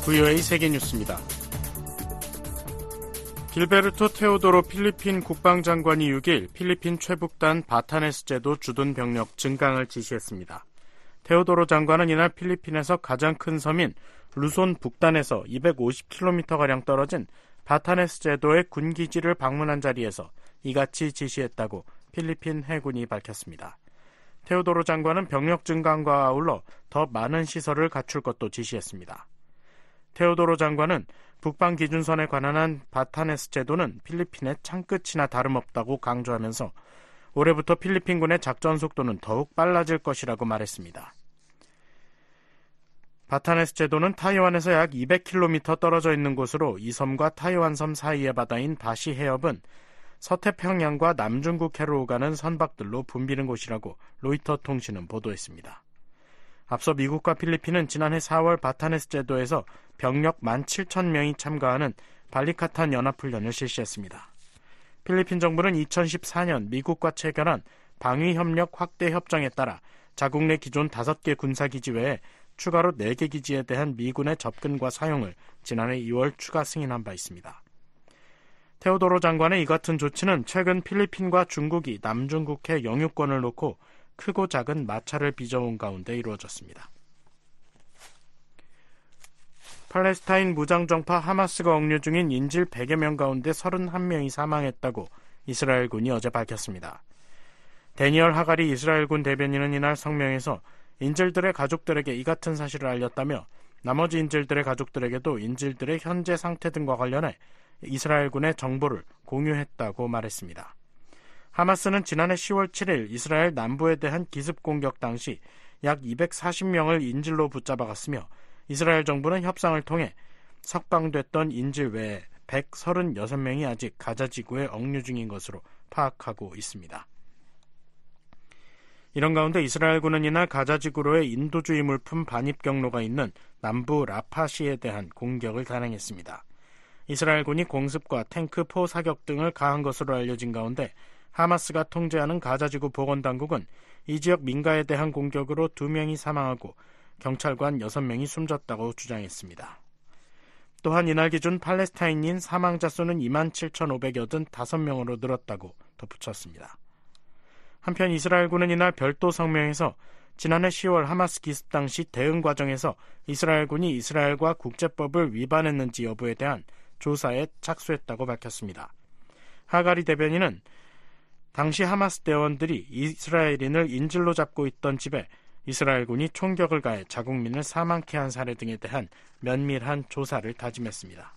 VOA 세계뉴스입니다. 길베르토 테오도로 필리핀 국방장관이 6일 필리핀 최북단 바타네스 제도 주둔 병력 증강을 지시했습니다. 테오도로 장관은 이날 필리핀에서 가장 큰 섬인 루손 북단에서 250km가량 떨어진 바타네스 제도의 군기지를 방문한 자리에서 이같이 지시했다고 필리핀 해군이 밝혔습니다. 테오도로 장관은 병력 증강과 아울러 더 많은 시설을 갖출 것도 지시했습니다. 테오도로 장관은 북방 기준선에 관한 바타네스 제도는 필리핀의 창끝이나 다름없다고 강조하면서 올해부터 필리핀군의 작전 속도는 더욱 빨라질 것이라고 말했습니다. 바타네스 제도는 타이완에서 약 200km 떨어져 있는 곳으로 이 섬과 타이완 섬 사이의 바다인 바시 해협은 서태평양과 남중국해로 오가는 선박들로 붐비는 곳이라고 로이터 통신은 보도했습니다. 앞서 미국과 필리핀은 지난해 4월 바타네스 제도에서 병력 17,000명이 참가하는 발리카탄 연합훈련을 실시했습니다. 필리핀 정부는 2014년 미국과 체결한 방위협력 확대 협정에 따라 자국 내 기존 5개 군사기지 외에 추가로 4개 기지에 대한 미군의 접근과 사용을 지난해 2월 추가 승인한 바 있습니다. 테오도로 장관의 이 같은 조치는 최근 필리핀과 중국이 남중국해 영유권을 놓고 크고 작은 마찰을 빚어온 가운데 이루어졌습니다. 팔레스타인 무장정파 하마스가 억류 중인 인질 100여 명 가운데 31명이 사망했다고 이스라엘군이 어제 밝혔습니다. 데니얼 하가리 이스라엘군 대변인은 이날 성명에서 인질들의 가족들에게 이 같은 사실을 알렸다며 나머지 인질들의 가족들에게도 인질들의 현재 상태 등과 관련해 이스라엘군의 정보를 공유했다고 말했습니다. 하마스는 지난해 10월 7일 이스라엘 남부에 대한 기습 공격 당시 약 240명을 인질로 붙잡아갔으며 이스라엘 정부는 협상을 통해 석방됐던 인질 외에 136명이 아직 가자 지구에 억류 중인 것으로 파악하고 있습니다. 이런 가운데 이스라엘군은 이날 가자 지구로의 인도주의 물품 반입 경로가 있는 남부 라파시에 대한 공격을 단행했습니다. 이스라엘군이 공습과 탱크, 포 사격 등을 가한 것으로 알려진 가운데 하마스가 통제하는 가자지구 보건당국은 이 지역 민가에 대한 공격으로 2명이 사망하고 경찰관 6명이 숨졌다고 주장했습니다. 또한 이날 기준 팔레스타인인 사망자 수는 27,585명으로 늘었다고 덧붙였습니다. 한편 이스라엘군은 이날 별도 성명에서 지난해 10월 하마스 기습 당시 대응 과정에서 이스라엘군이 이스라엘과 국제법을 위반했는지 여부에 대한 조사에 착수했다고 밝혔습니다. 하가리 대변인은 당시 하마스 대원들이 이스라엘인을 인질로 잡고 있던 집에 이스라엘군이 총격을 가해 자국민을 사망케 한 사례 등에 대한 면밀한 조사를 다짐했습니다.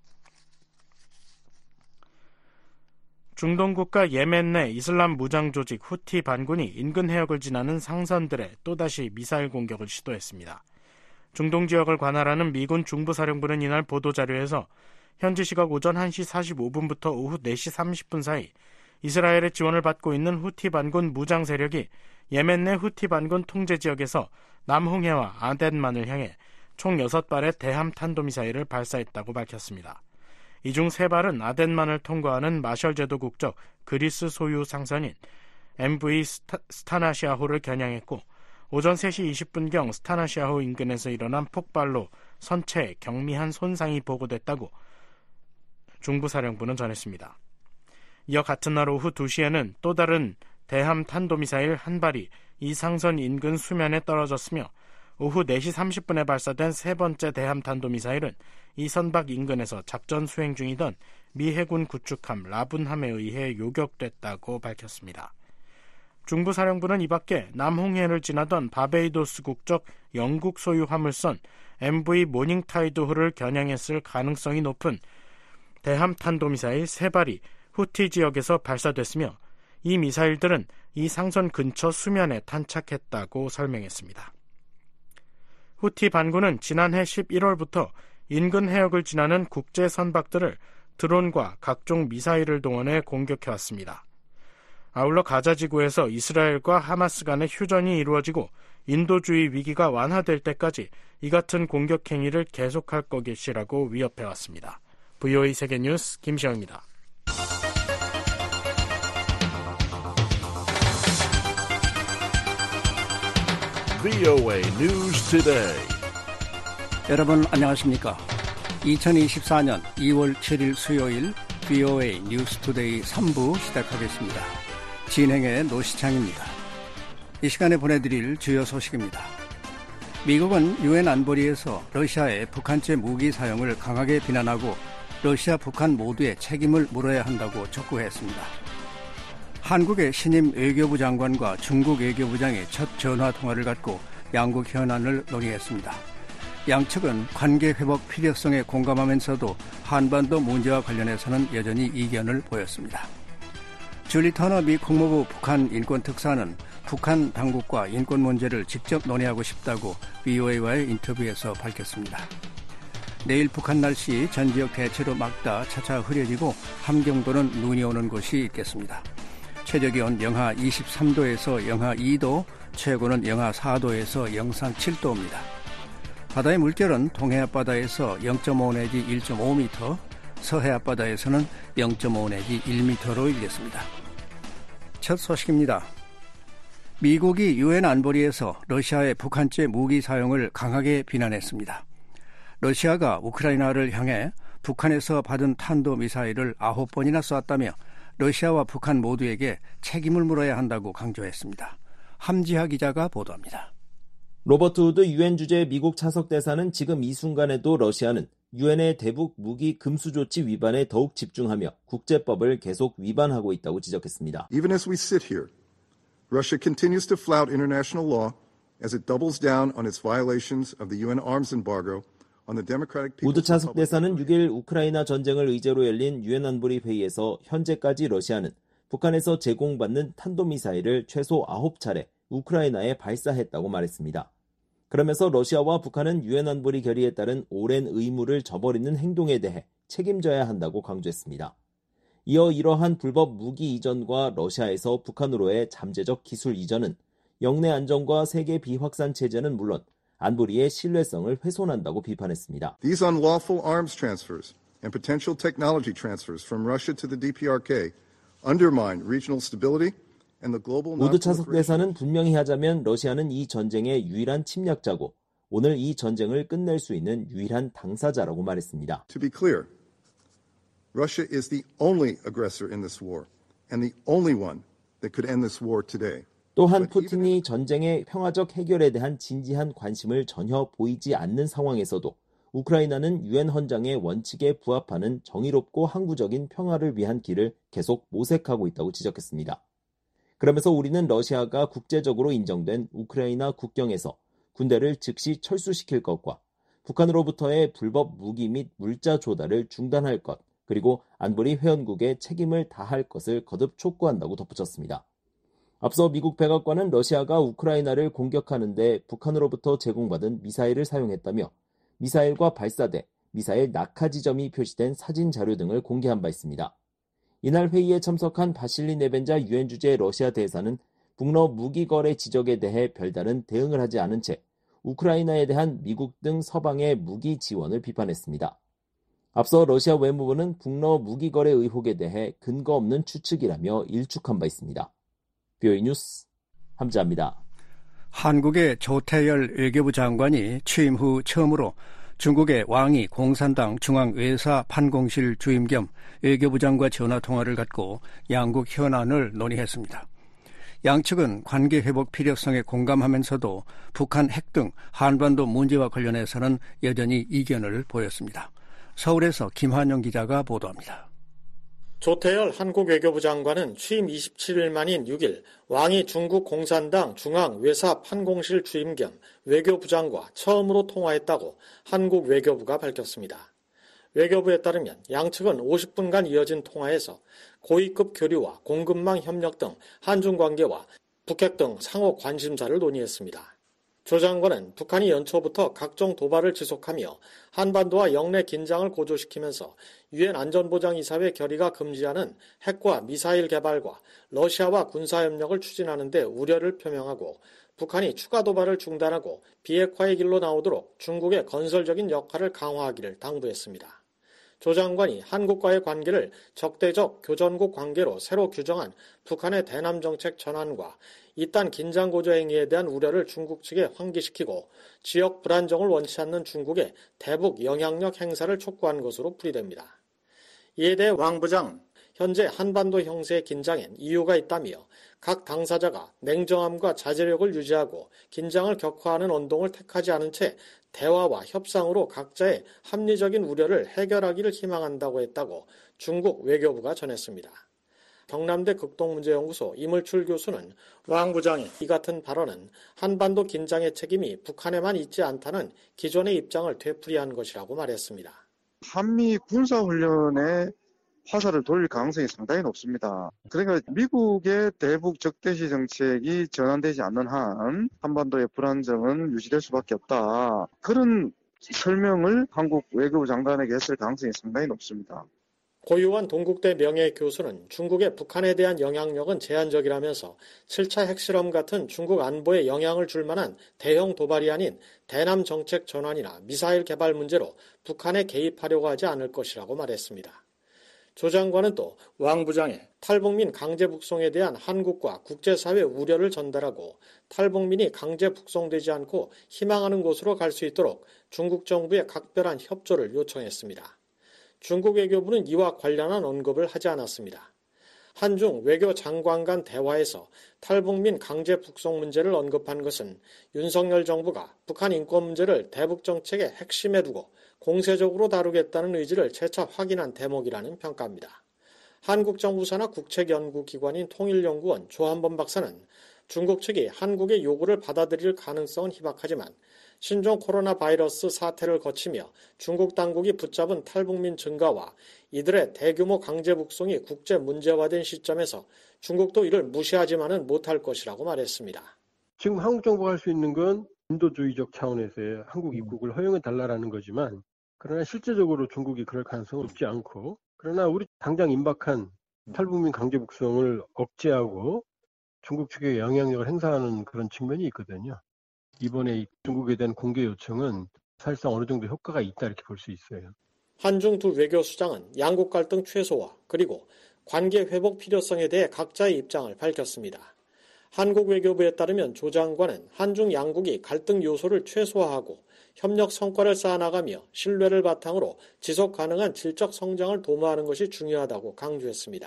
중동 국가 예멘 내 이슬람 무장 조직 후티 반군이 인근 해역을 지나는 상선들에 또다시 미사일 공격을 시도했습니다. 중동 지역을 관할하는 미군 중부사령부는 이날 보도자료에서 현지 시각 오전 1시 45분부터 오후 4시 30분 사이 이스라엘의 지원을 받고 있는 후티 반군 무장 세력이 예멘 내 후티 반군 통제 지역에서 남홍해와 아덴만을 향해 총 6발의 대함 탄도미사일을 발사했다고 밝혔습니다. 이 중 3발은 아덴만을 통과하는 마셜 제도 국적 그리스 소유 상선인 MV 스타나시아호를 겨냥했고 오전 3시 20분경 스타나시아호 인근에서 일어난 폭발로 선체에 경미한 손상이 보고됐다고 중부사령부는 전했습니다. 이어 같은 날 오후 2시에는 또 다른 대함 탄도미사일 1발이 이 상선 인근 수면에 떨어졌으며 오후 4시 30분에 발사된 3번째 대함 탄도미사일은 이 선박 인근에서 작전 수행 중이던 미 해군 구축함 라분함에 의해 요격됐다고 밝혔습니다. 중부사령부는 이 밖에 남홍해를 지나던 바베이도스 국적 영국 소유 화물선 MV 모닝타이드호를 겨냥했을 가능성이 높은 대함 탄도미사일 3발이 후티 지역에서 발사됐으며 이 미사일들은 이 상선 근처 수면에 탄착했다고 설명했습니다. 후티 반군은 지난해 11월부터 인근 해역을 지나는 국제 선박들을 드론과 각종 미사일을 동원해 공격해왔습니다. 아울러 가자 지구에서 이스라엘과 하마스 간의 휴전이 이루어지고 인도주의 위기가 완화될 때까지 이 같은 공격 행위를 계속할 것이라고 위협해왔습니다. VOA 세계뉴스 김시영입니다. VOA News Today. 여러분 안녕하십니까? 2024년 2월 7일 수요일 VOA 뉴스투데이 3부 시작하겠습니다. 진행의 노시창입니다. 이 시간에 보내드릴 주요 소식입니다. 미국은 유엔 안보리에서 러시아의 북한제 무기 사용을 강하게 비난하고 러시아, 북한 모두의 책임을 물어야 한다고 촉구했습니다. 한국의 신임 외교부 장관과 중국 외교부장이 첫 전화 통화를 갖고 양국 현안을 논의했습니다. 양측은 관계 회복 필요성에 공감하면서도 한반도 문제와 관련해서는 여전히 이견을 보였습니다. 줄리 터너 미 국무부 북한 인권특사는 북한 당국과 인권 문제를 직접 논의하고 싶다고 VOA와의 인터뷰에서 밝혔습니다. 내일 북한 날씨 전 지역 대체로 맑다 차차 흐려지고 함경도는 눈이 오는 곳이 있겠습니다. 최저기온 영하 23도에서 영하 2도, 최고는 영하 4도에서 영상 7도입니다. 바다의 물결은 동해 앞바다에서 0.5 내지 1.5m, 서해 앞바다에서는 0.5 내지 1m로 일겠습니다. 첫 소식입니다. 미국이 유엔 안보리에서 러시아의 북한제 무기 사용을 강하게 비난했습니다. 러시아가 우크라이나를 향해 북한에서 받은 탄도미사일을 9번이나 쐈다며 러시아와 북한 모두에게 책임을 물어야 한다고 강조했습니다. 함지하 기자가 보도합니다. 로버트 우드 유엔 주재 미국 차석 대사는 지금 이 순간에도 러시아는 유엔의 대북 무기 금수 조치 위반에 더욱 집중하며 국제법을 계속 위반하고 있다고 지적했습니다. Even as we sit here, Russia continues to flout international law as it doubles down on its violations of the UN arms embargo. 우드 차석 대사는 6일 우크라이나 전쟁을 의제로 열린 유엔 안보리 회의에서 현재까지 러시아는 북한에서 제공받는 탄도미사일을 최소 9차례 우크라이나에 발사했다고 말했습니다. 그러면서 러시아와 북한은 유엔 안보리 결의에 따른 오랜 의무를 저버리는 행동에 대해 책임져야 한다고 강조했습니다. 이어 이러한 불법 무기 이전과 러시아에서 북한으로의 잠재적 기술 이전은 영내 안정과 세계 비확산 체제는 물론 안보리의 신뢰성을 훼손한다고 비판했습니다. These unlawful arms transfers and potential technology transfers from Russia to the DPRK undermine regional stability and the global. 우드 차석 대사는 분명히 하자면 러시아는 이 전쟁의 유일한 침략자고 오늘 이 전쟁을 끝낼 수 있는 유일한 당사자라고 말했습니다. To be clear, Russia is the only aggressor in this war and the only one that could end this war today. 또한 푸틴이 전쟁의 평화적 해결에 대한 진지한 관심을 전혀 보이지 않는 상황에서도 우크라이나는 유엔 헌장의 원칙에 부합하는 정의롭고 항구적인 평화를 위한 길을 계속 모색하고 있다고 지적했습니다. 그러면서 우리는 러시아가 국제적으로 인정된 우크라이나 국경에서 군대를 즉시 철수시킬 것과 북한으로부터의 불법 무기 및 물자 조달을 중단할 것, 그리고 안보리 회원국의 책임을 다할 것을 거듭 촉구한다고 덧붙였습니다. 앞서 미국 백악관은 러시아가 우크라이나를 공격하는데 북한으로부터 제공받은 미사일을 사용했다며 미사일과 발사대, 미사일 낙하 지점이 표시된 사진 자료 등을 공개한 바 있습니다. 이날 회의에 참석한 바실리 네벤자 유엔 주재 러시아 대사는 북러 무기 거래 지적에 대해 별다른 대응을 하지 않은 채 우크라이나에 대한 미국 등 서방의 무기 지원을 비판했습니다. 앞서 러시아 외무부는 북러 무기 거래 의혹에 대해 근거 없는 추측이라며 일축한 바 있습니다. VOA 뉴스 함지아입니다. 한국의 조태열 외교부 장관이 취임 후 처음으로 중국의 왕이 공산당 중앙외사 판공실 주임 겸 외교부장과 전화통화를 갖고 양국 현안을 논의했습니다. 양측은 관계 회복 필요성에 공감하면서도 북한 핵 등 한반도 문제와 관련해서는 여전히 이견을 보였습니다. 서울에서 김환영 기자가 보도합니다. 조태열 한국 외교부 장관은 취임 27일 만인 6일 왕이 중국 공산당 중앙외사 판공실 주임 겸 외교부장과 처음으로 통화했다고 한국 외교부가 밝혔습니다. 외교부에 따르면 양측은 50분간 이어진 통화에서 고위급 교류와 공급망 협력 등 한중 관계와 북핵 등 상호 관심사를 논의했습니다. 조 장관은 북한이 연초부터 각종 도발을 지속하며 한반도와 영내 긴장을 고조시키면서 유엔 안전보장이사회 결의가 금지하는 핵과 미사일 개발과 러시아와 군사협력을 추진하는 데 우려를 표명하고 북한이 추가 도발을 중단하고 비핵화의 길로 나오도록 중국의 건설적인 역할을 강화하기를 당부했습니다. 조 장관이 한국과의 관계를 적대적 교전국 관계로 새로 규정한 북한의 대남 정책 전환과 이딴 긴장 고조 행위에 대한 우려를 중국 측에 환기시키고 지역 불안정을 원치 않는 중국의 대북 영향력 행사를 촉구한 것으로 풀이됩니다. 이에 대해 왕 부장, 현재 한반도 형세의 긴장엔 이유가 있다며 각 당사자가 냉정함과 자제력을 유지하고 긴장을 격화하는 언동을 택하지 않은 채 대화와 협상으로 각자의 합리적인 우려를 해결하기를 희망한다고 했다고 중국 외교부가 전했습니다. 경남대 극동문제연구소 이물출 교수는 왕 부장의 이 같은 발언은 한반도 긴장의 책임이 북한에만 있지 않다는 기존의 입장을 되풀이한 것이라고 말했습니다. 한미 군사훈련에 화살을 돌릴 가능성이 상당히 높습니다. 그러니까 미국의 대북 적대시 정책이 전환되지 않는 한 한반도의 불안정은 유지될 수밖에 없다. 그런 설명을 한국 외교부 장관에게 했을 가능성이 상당히 높습니다. 고유한 동국대 명예교수는 중국의 북한에 대한 영향력은 제한적이라면서 7차 핵실험 같은 중국 안보에 영향을 줄 만한 대형 도발이 아닌 대남 정책 전환이나 미사일 개발 문제로 북한에 개입하려고 하지 않을 것이라고 말했습니다. 조 장관은 또 왕 부장의 탈북민 강제 북송에 대한 한국과 국제사회 우려를 전달하고 탈북민이 강제 북송되지 않고 희망하는 곳으로 갈 수 있도록 중국 정부의 각별한 협조를 요청했습니다. 중국 외교부는 이와 관련한 언급을 하지 않았습니다. 한중 외교 장관 간 대화에서 탈북민 강제 북송 문제를 언급한 것은 윤석열 정부가 북한 인권 문제를 대북 정책의 핵심에 두고 공세적으로 다루겠다는 의지를 재차 확인한 대목이라는 평가입니다. 한국 정부 산하 국책연구기관인 통일연구원 조한범 박사는 중국 측이 한국의 요구를 받아들일 가능성은 희박하지만 신종 코로나 바이러스 사태를 거치며 중국 당국이 붙잡은 탈북민 증가와 이들의 대규모 강제 북송이 국제 문제화된 시점에서 중국도 이를 무시하지만은 못할 것이라고 말했습니다. 지금 한국 정부가 할 수 있는 건 인도주의적 차원에서의 한국 입국을 허용해달라는 거지만 그러나 실제적으로 중국이 그럴 가능성은 없지 않고 그러나 우리 당장 임박한 탈북민 강제 북송을 억제하고 중국 측에 영향력을 행사하는 그런 측면이 있거든요. 이번에 중국에 대한 공개 요청은 사실상 어느 정도 효과가 있다 이렇게 볼 수 있어요. 한중 두 외교수장은 양국 갈등 최소화 그리고 관계 회복 필요성에 대해 각자의 입장을 밝혔습니다. 한국 외교부에 따르면 조 장관은 한중 양국이 갈등 요소를 최소화하고 협력 성과를 쌓아나가며 신뢰를 바탕으로 지속 가능한 질적 성장을 도모하는 것이 중요하다고 강조했습니다.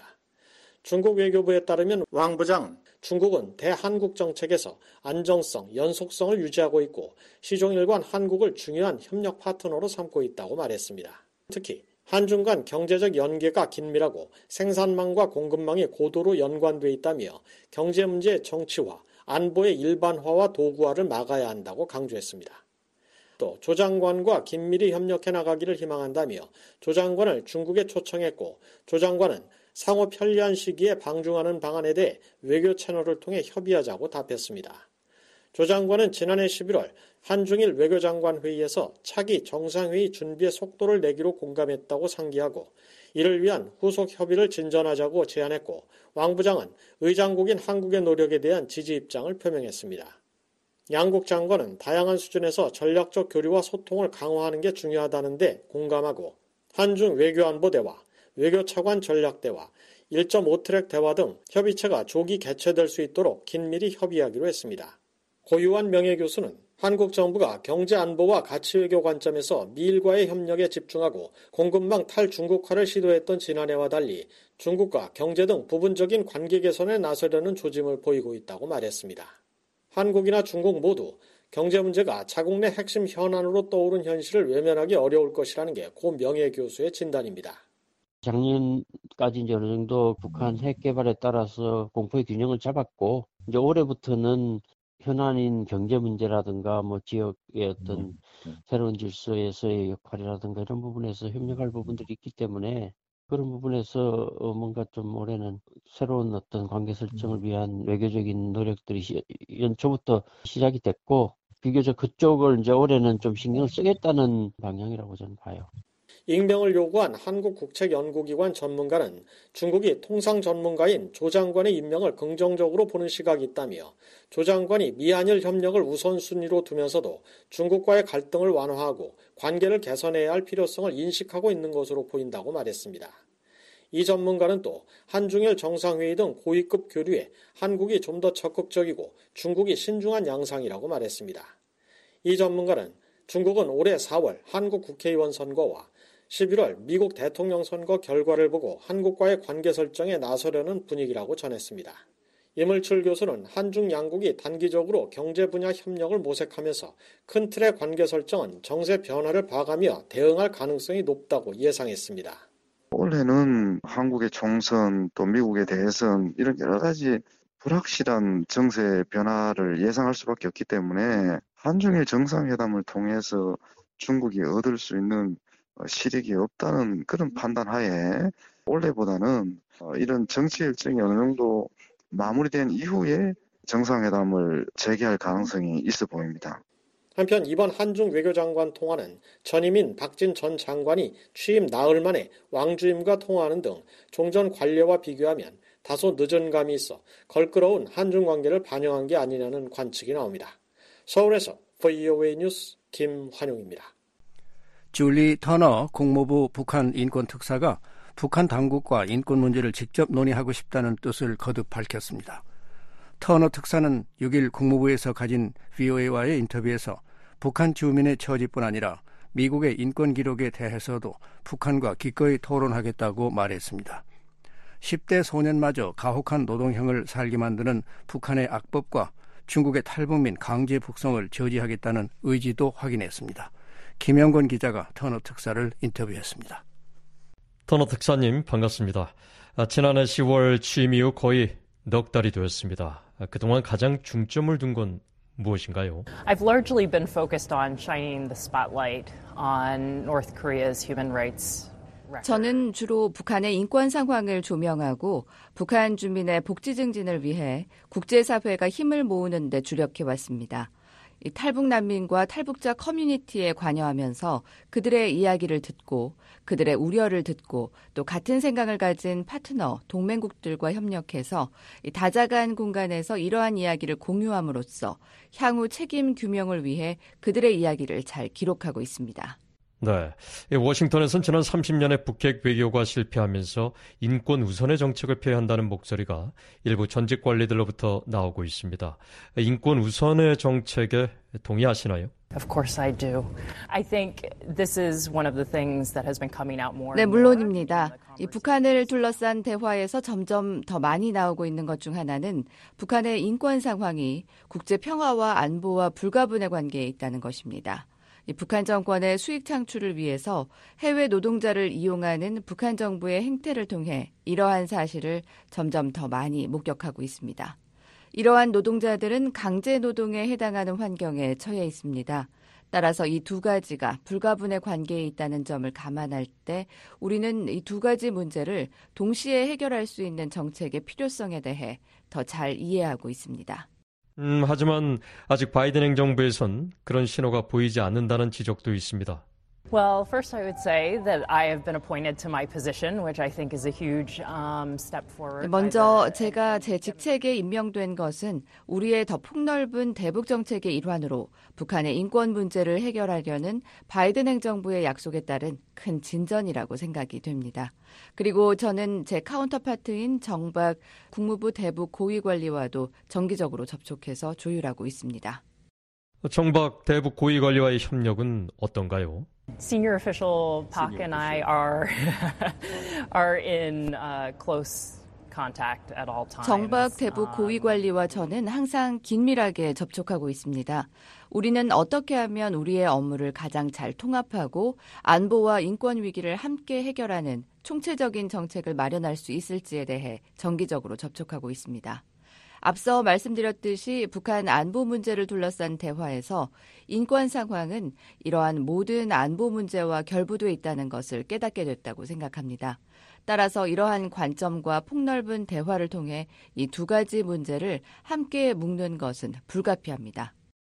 중국 외교부에 따르면 왕 부장, 중국은 대한국 정책에서 안정성, 연속성을 유지하고 있고 시종일관 한국을 중요한 협력 파트너로 삼고 있다고 말했습니다. 특히 한중 간 경제적 연계가 긴밀하고 생산망과 공급망이 고도로 연관돼 있다며 경제 문제의 정치화, 안보의 일반화와 도구화를 막아야 한다고 강조했습니다. 또 조 장관과 긴밀히 협력해 나가기를 희망한다며 조 장관을 중국에 초청했고 조 장관은 상호 편리한 시기에 방중하는 방안에 대해 외교 채널을 통해 협의하자고 답했습니다. 조 장관은 지난해 11월 한중일 외교장관 회의에서 차기 정상회의 준비의 속도를 내기로 공감했다고 상기하고 이를 위한 후속 협의를 진전하자고 제안했고 왕 부장은 의장국인 한국의 노력에 대한 지지 입장을 표명했습니다. 양국 장관은 다양한 수준에서 전략적 교류와 소통을 강화하는 게 중요하다는데 공감하고 한중 외교안보 대화, 외교차관 전략대화, 1.5트랙 대화 등 협의체가 조기 개최될 수 있도록 긴밀히 협의하기로 했습니다. 고유한 명예교수는 한국 정부가 경제안보와 가치외교 관점에서 미일과의 협력에 집중하고 공급망 탈중국화를 시도했던 지난해와 달리 중국과 경제 등 부분적인 관계 개선에 나서려는 조짐을 보이고 있다고 말했습니다. 한국이나 중국 모두 경제 문제가 자국 내 핵심 현안으로 떠오른 현실을 외면하기 어려울 것이라는 게 고 명예교수의 진단입니다. 작년까지 이제 어느 정도 북한 핵 개발에 따라서 공포의 균형을 잡았고 이제 올해부터는 현안인 경제 문제라든가 뭐 지역의 어떤 새로운 질서에서의 역할이라든가 이런 부분에서 협력할 부분들이 있기 때문에 그런 부분에서 뭔가 좀 올해는 새로운 어떤 관계 설정을 위한 외교적인 노력들이 연초부터 시작이 됐고 비교적 그쪽을 이제 올해는 좀 신경을 쓰겠다는 방향이라고 저는 봐요. 익명을 요구한 한국국책연구기관 전문가는 중국이 통상 전문가인 조 장관의 임명을 긍정적으로 보는 시각이 있다며 조 장관이 미한일 협력을 우선순위로 두면서도 중국과의 갈등을 완화하고 관계를 개선해야 할 필요성을 인식하고 있는 것으로 보인다고 말했습니다. 이 전문가는 또 한중일 정상회의 등 고위급 교류에 한국이 좀 더 적극적이고 중국이 신중한 양상이라고 말했습니다. 이 전문가는 중국은 올해 4월 한국 국회의원 선거와 11월 미국 대통령 선거 결과를 보고 한국과의 관계 설정에 나서려는 분위기라고 전했습니다. 이물출 교수는 한중 양국이 단기적으로 경제 분야 협력을 모색하면서 큰 틀의 관계 설정은 정세 변화를 봐가며 대응할 가능성이 높다고 예상했습니다. 올해는 한국의 총선 또 미국의 대선 이런 여러 가지 불확실한 정세 변화를 예상할 수밖에 없기 때문에 한중일 정상회담을 통해서 중국이 얻을 수 있는 실익이 없다는 그런 판단하에 올해보다는 이런 정치 일정이 어느 정도 마무리된 이후에 정상회담을 재개할 가능성이 있어 보입니다. 한편 이번 한중 외교장관 통화는 전임인 박진 전 장관이 취임 나흘 만에 왕주임과 통화하는 등 종전 관례와 비교하면 다소 늦은 감이 있어 걸끄러운 한중 관계를 반영한 게 아니냐는 관측이 나옵니다. 서울에서 VOA 뉴스 김환용입니다. 줄리 터너 국무부 북한 인권특사가 북한 당국과 인권 문제를 직접 논의하고 싶다는 뜻을 거듭 밝혔습니다. 터너 특사는 6일 국무부에서 가진 VOA와의 인터뷰에서 북한 주민의 처지뿐 아니라 미국의 인권 기록에 대해서도 북한과 기꺼이 토론하겠다고 말했습니다. 10대 소년마저 가혹한 노동형을 살게 만드는 북한의 악법과 중국의 탈북민 강제 북송을 저지하겠다는 의지도 확인했습니다. 김영건 기자가 터너 특사를 인터뷰했습니다. 터너 특사님 반갑습니다. 지난해 10월 취임 이후 거의 넉 달이 되었습니다. 그동안 가장 중점을 둔 건 무엇인가요? I've largely been focused on shining the spotlight on North Korea's human rights. 저는 주로 북한의 인권 상황을 조명하고 북한 주민의 복지 증진을 위해 국제사회가 힘을 모으는 데 주력해왔습니다. 탈북 난민과 탈북자 커뮤니티에 관여하면서 그들의 이야기를 듣고 그들의 우려를 듣고 또 같은 생각을 가진 파트너, 동맹국들과 협력해서 다자간 공간에서 이러한 이야기를 공유함으로써 향후 책임 규명을 위해 그들의 이야기를 잘 기록하고 있습니다. 네, 워싱턴에서는 지난 30년의 북핵 외교가 실패하면서 인권 우선의 정책을 펴야 한다는 목소리가 일부 전직 관리들로부터 나오고 있습니다. 인권 우선의 정책에 동의하시나요? Of course I do. I think this is one of the things that has been coming out more. 네, 물론입니다. 이 북한을 둘러싼 대화에서 점점 더 많이 나오고 있는 것 중 하나는 북한의 인권 상황이 국제 평화와 안보와 불가분의 관계에 있다는 것입니다. 이 북한 정권의 수익 창출을 위해서 해외 노동자를 이용하는 북한 정부의 행태를 통해 이러한 사실을 점점 더 많이 목격하고 있습니다. 이러한 노동자들은 강제 노동에 해당하는 환경에 처해 있습니다. 따라서 이 두 가지가 불가분의 관계에 있다는 점을 감안할 때 우리는 이 두 가지 문제를 동시에 해결할 수 있는 정책의 필요성에 대해 더 잘 이해하고 있습니다. 하지만 아직 바이든 행정부에선 그런 신호가 보이지 않는다는 지적도 있습니다. Well, first I would say that I have been appointed to my position, which I think is a huge step forward. 먼저 제가 제 직책에 임명된 것은 우리의 더 폭넓은 대북 정책의 일환으로 북한의 인권 문제를 해결하려는 바이든 행정부의 약속에 따른 큰 진전이라고 생각이 됩니다. 그리고 저는 제 카운터파트인 정박 국무부 대북 고위관리와도 정기적으로 접촉해서 조율하고 있습니다. 정박 대북 고위관리와의 협력은 어떤가요? Senior official Park and I are in close contact at all times. 정박 대북 고위관리와 저는 항상 긴밀하게 접촉하고 있습니다. 우리는 어떻게 하면 우리의 업무를 가장 잘 통합하고 안보와 인권 위기를 함께 해결하는 총체적인 정책을 마련할 수 있을지에 대해 정기적으로 접촉하고 있습니다. 앞서 말씀드렸듯이 북한 안보 문제를 둘러싼 대화에서 인권 상황은 이러한 모든 안보 문제와 결부돼 있다는 것을 깨닫게 됐다고 생각합니다. 따라서 이러한 관점과 폭넓은 대화를 통해 이 두 가지 문제를 함께 묶는 것은 불가피합니다.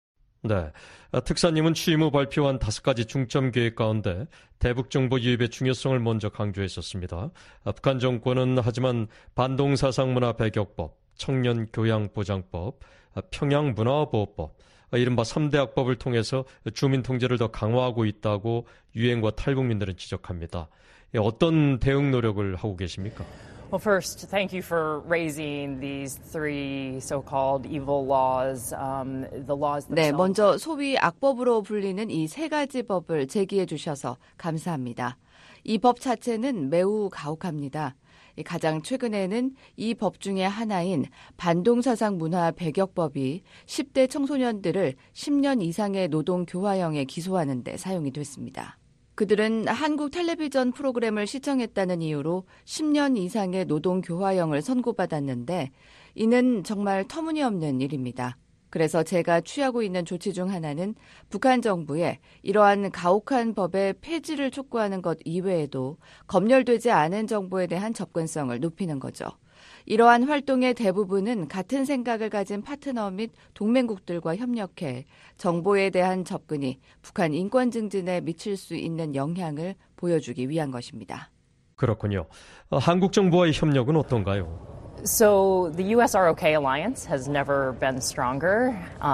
네, 특사님은 취임 후 발표한 5가지 중점 계획 가운데 대북 정보 유입의 중요성을 먼저 강조했었습니다. 북한 정권은 하지만 반동사상문화 배격법, 청년교양보장법, 평양문화보호법, 이른바 3대 악법을 통해서 주민 통제를 더 강화하고 있다고 유엔과 탈북민들은 지적합니다. 어떤 대응 노력을 하고 계십니까? Well, first, thank you for raising these three so-called evil laws. The laws themselves. 네, 먼저 소위 악법으로 불리는 이 3가지 법을 제기해 주셔서 감사합니다. 이 법 자체는 매우 가혹합니다. 가장 최근에는 이 법 중에 하나인 반동사상 문화 배격법이 10대 청소년들을 10년 이상의 노동교화형에 기소하는 데 사용이 됐습니다. 그들은 한국 텔레비전 프로그램을 시청했다는 이유로 10년 이상의 노동교화형을 선고받았는데 이는 정말 터무니없는 일입니다. 그래서 제가 취하고 있는 조치 중 하나는 북한 정부에 이러한 가혹한 법의 폐지를 촉구하는 것 이외에도 검열되지 않은 정보에 대한 접근성을 높이는 거죠. 이러한 활동의 대부분은 같은 생각을 가진 파트너 및 동맹국들과 협력해 정보에 대한 접근이 북한 인권 증진에 미칠 수 있는 영향을 보여주기 위한 것입니다. 그렇군요. 한국 정부와의 협력은 어떤가요? So the U.S.-ROK alliance has never been stronger,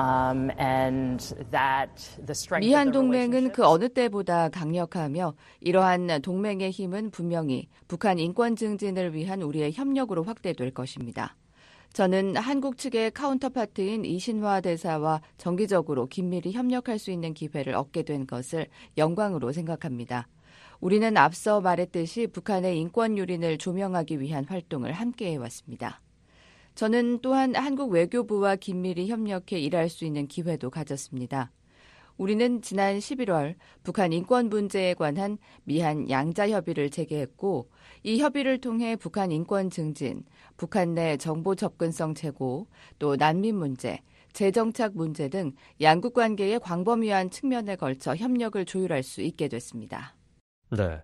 and that the strength 미한 of the 동맹은 그 어느 때보다 강력하며 이러한 동맹의 힘은 분명히 북한 인권 증진을 위한 우리의 협력으로 확대될 것입니다. 저는 한국 측의 카운터파트인 이신화 대사와 정기적으로 긴밀히 협력할 수 있는 기회를 얻게 된 것을 영광으로 생각합니다. 우리는 앞서 말했듯이 북한의 인권 유린을 조명하기 위한 활동을 함께 해왔습니다. 저는 또한 한국 외교부와 긴밀히 협력해 일할 수 있는 기회도 가졌습니다. 우리는 지난 11월 북한 인권 문제에 관한 미한 양자협의를 재개했고 이 협의를 통해 북한 인권 증진, 북한 내 정보 접근성 제고, 또 난민 문제, 재정착 문제 등 양국 관계의 광범위한 측면에 걸쳐 협력을 조율할 수 있게 됐습니다. 네,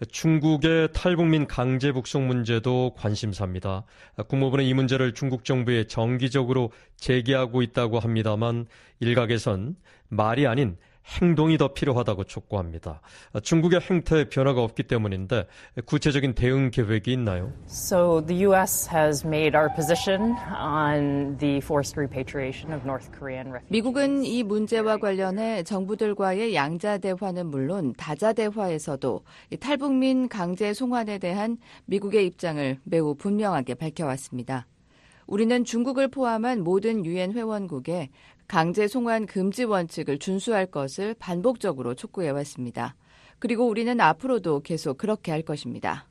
중국의 탈북민 강제 북송 문제도 관심사입니다. 국무부는 이 문제를 중국 정부에 정기적으로 제기하고 있다고 합니다만 일각에선 말이 아닌 행동이 더 필요하다고 촉구합니다. 중국의 행태에 변화가 없기 때문인데 구체적인 대응 계획이 있나요? So the U.S. has made our position on the forced repatriation of North Korean refugees. 미국은 이 문제와 관련해 정부들과의 양자 대화는 물론 다자 대화에서도 탈북민 강제 송환에 대한 미국의 입장을 매우 분명하게 밝혀왔습니다. 우리는 중국을 포함한 모든 유엔 회원국에 강제 송환 금지 원칙을 준수할 것을 반복적으로 촉구해왔습니다. 그리고 우리는 앞으로도 계속 그렇게 할 것입니다.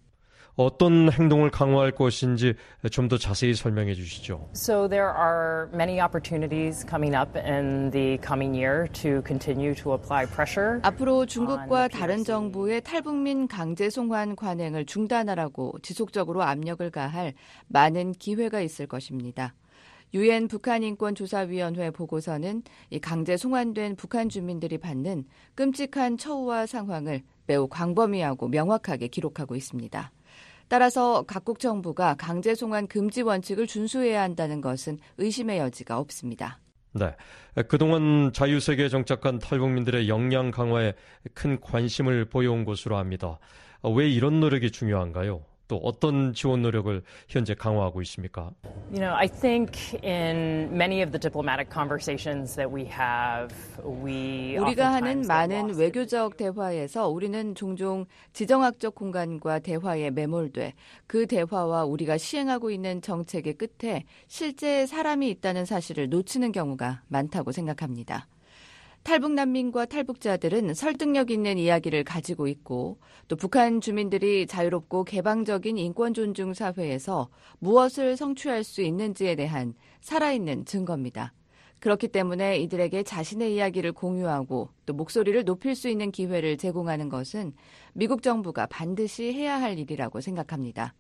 어떤 행동을 강화할 것인지 좀 더 자세히 설명해 주시죠. So there are many opportunities coming up in the coming year to continue to apply pressure. 앞으로 중국과 다른 정부의 탈북민 강제 송환 관행을 중단하라고 지속적으로 압력을 가할 많은 기회가 있을 것입니다. 유엔 북한인권조사위원회 보고서는 이 강제 송환된 북한 주민들이 받는 끔찍한 처우와 상황을 매우 광범위하고 명확하게 기록하고 있습니다. 따라서 각국 정부가 강제 송환 금지 원칙을 준수해야 한다는 것은 의심의 여지가 없습니다. 네, 그동안 자유세계에 정착한 탈북민들의 역량 강화에 큰 관심을 보여온 것으로 압니다. 왜 이런 노력이 중요한가요? 또 어떤 지원 노력을 현재 강화하고 있습니까? You know, I think in many of the diplomatic conversations that we have, 우리가 하는 많은 외교적 대화에서 우리는 종종 지정학적 공간과 대화에 매몰돼 그 대화와 우리가 시행하고 있는 정책의 끝에 실제 사람이 있다는 사실을 놓치는 경우가 많다고 생각합니다. 탈북 난민과 탈북자들은 설득력 있는 이야기를 가지고 있고 또 북한 주민들이 자유롭고 개방적인 인권 존중 사회에서 무엇을 성취할 수 있는지에 대한 살아있는 증거입니다. 그렇기 때문에 이들에게 자신의 이야기를 공유하고 또 목소리를 높일 수 있는 기회를 제공하는 것은 미국 정부가 반드시 해야 할 일이라고 생각합니다.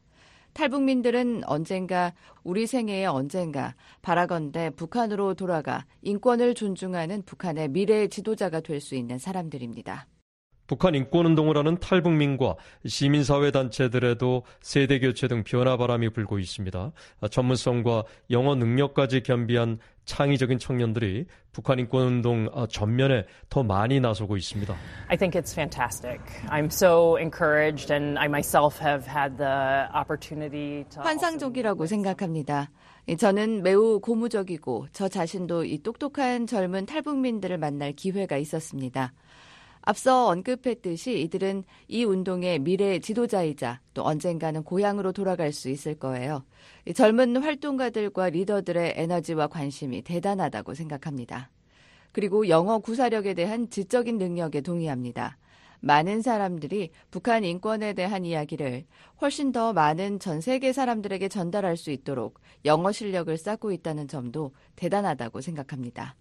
탈북민들은 언젠가 우리 생애의 언젠가 바라건대 북한으로 돌아가 인권을 존중하는 북한의 미래의 지도자가 될 수 있는 사람들입니다. 북한 인권운동을 하는 탈북민과 시민사회 단체들에도 세대교체 등 변화 바람이 불고 있습니다. 전문성과 영어 능력까지 겸비한 창의적인 청년들이 북한 인권운동 전면에 더 많이 나서고 있습니다. I think it's fantastic. I'm so encouraged and I myself have had the opportunity to 환상적이라고 생각합니다. 저는 매우 고무적이고 저 자신도 이 똑똑한 젊은 탈북민들을 만날 기회가 있었습니다. 앞서 언급했듯이 이들은 이 운동의 미래 지도자이자 또 언젠가는 고향으로 돌아갈 수 있을 거예요. 젊은 활동가들과 리더들의 에너지와 관심이 대단하다고 생각합니다. 그리고 영어 구사력에 대한 지적인 능력에 동의합니다. 많은 사람들이 북한 인권에 대한 이야기를 훨씬 더 많은 전 세계 사람들에게 전달할 수 있도록 영어 실력을 쌓고 있다는 점도 대단하다고 생각합니다.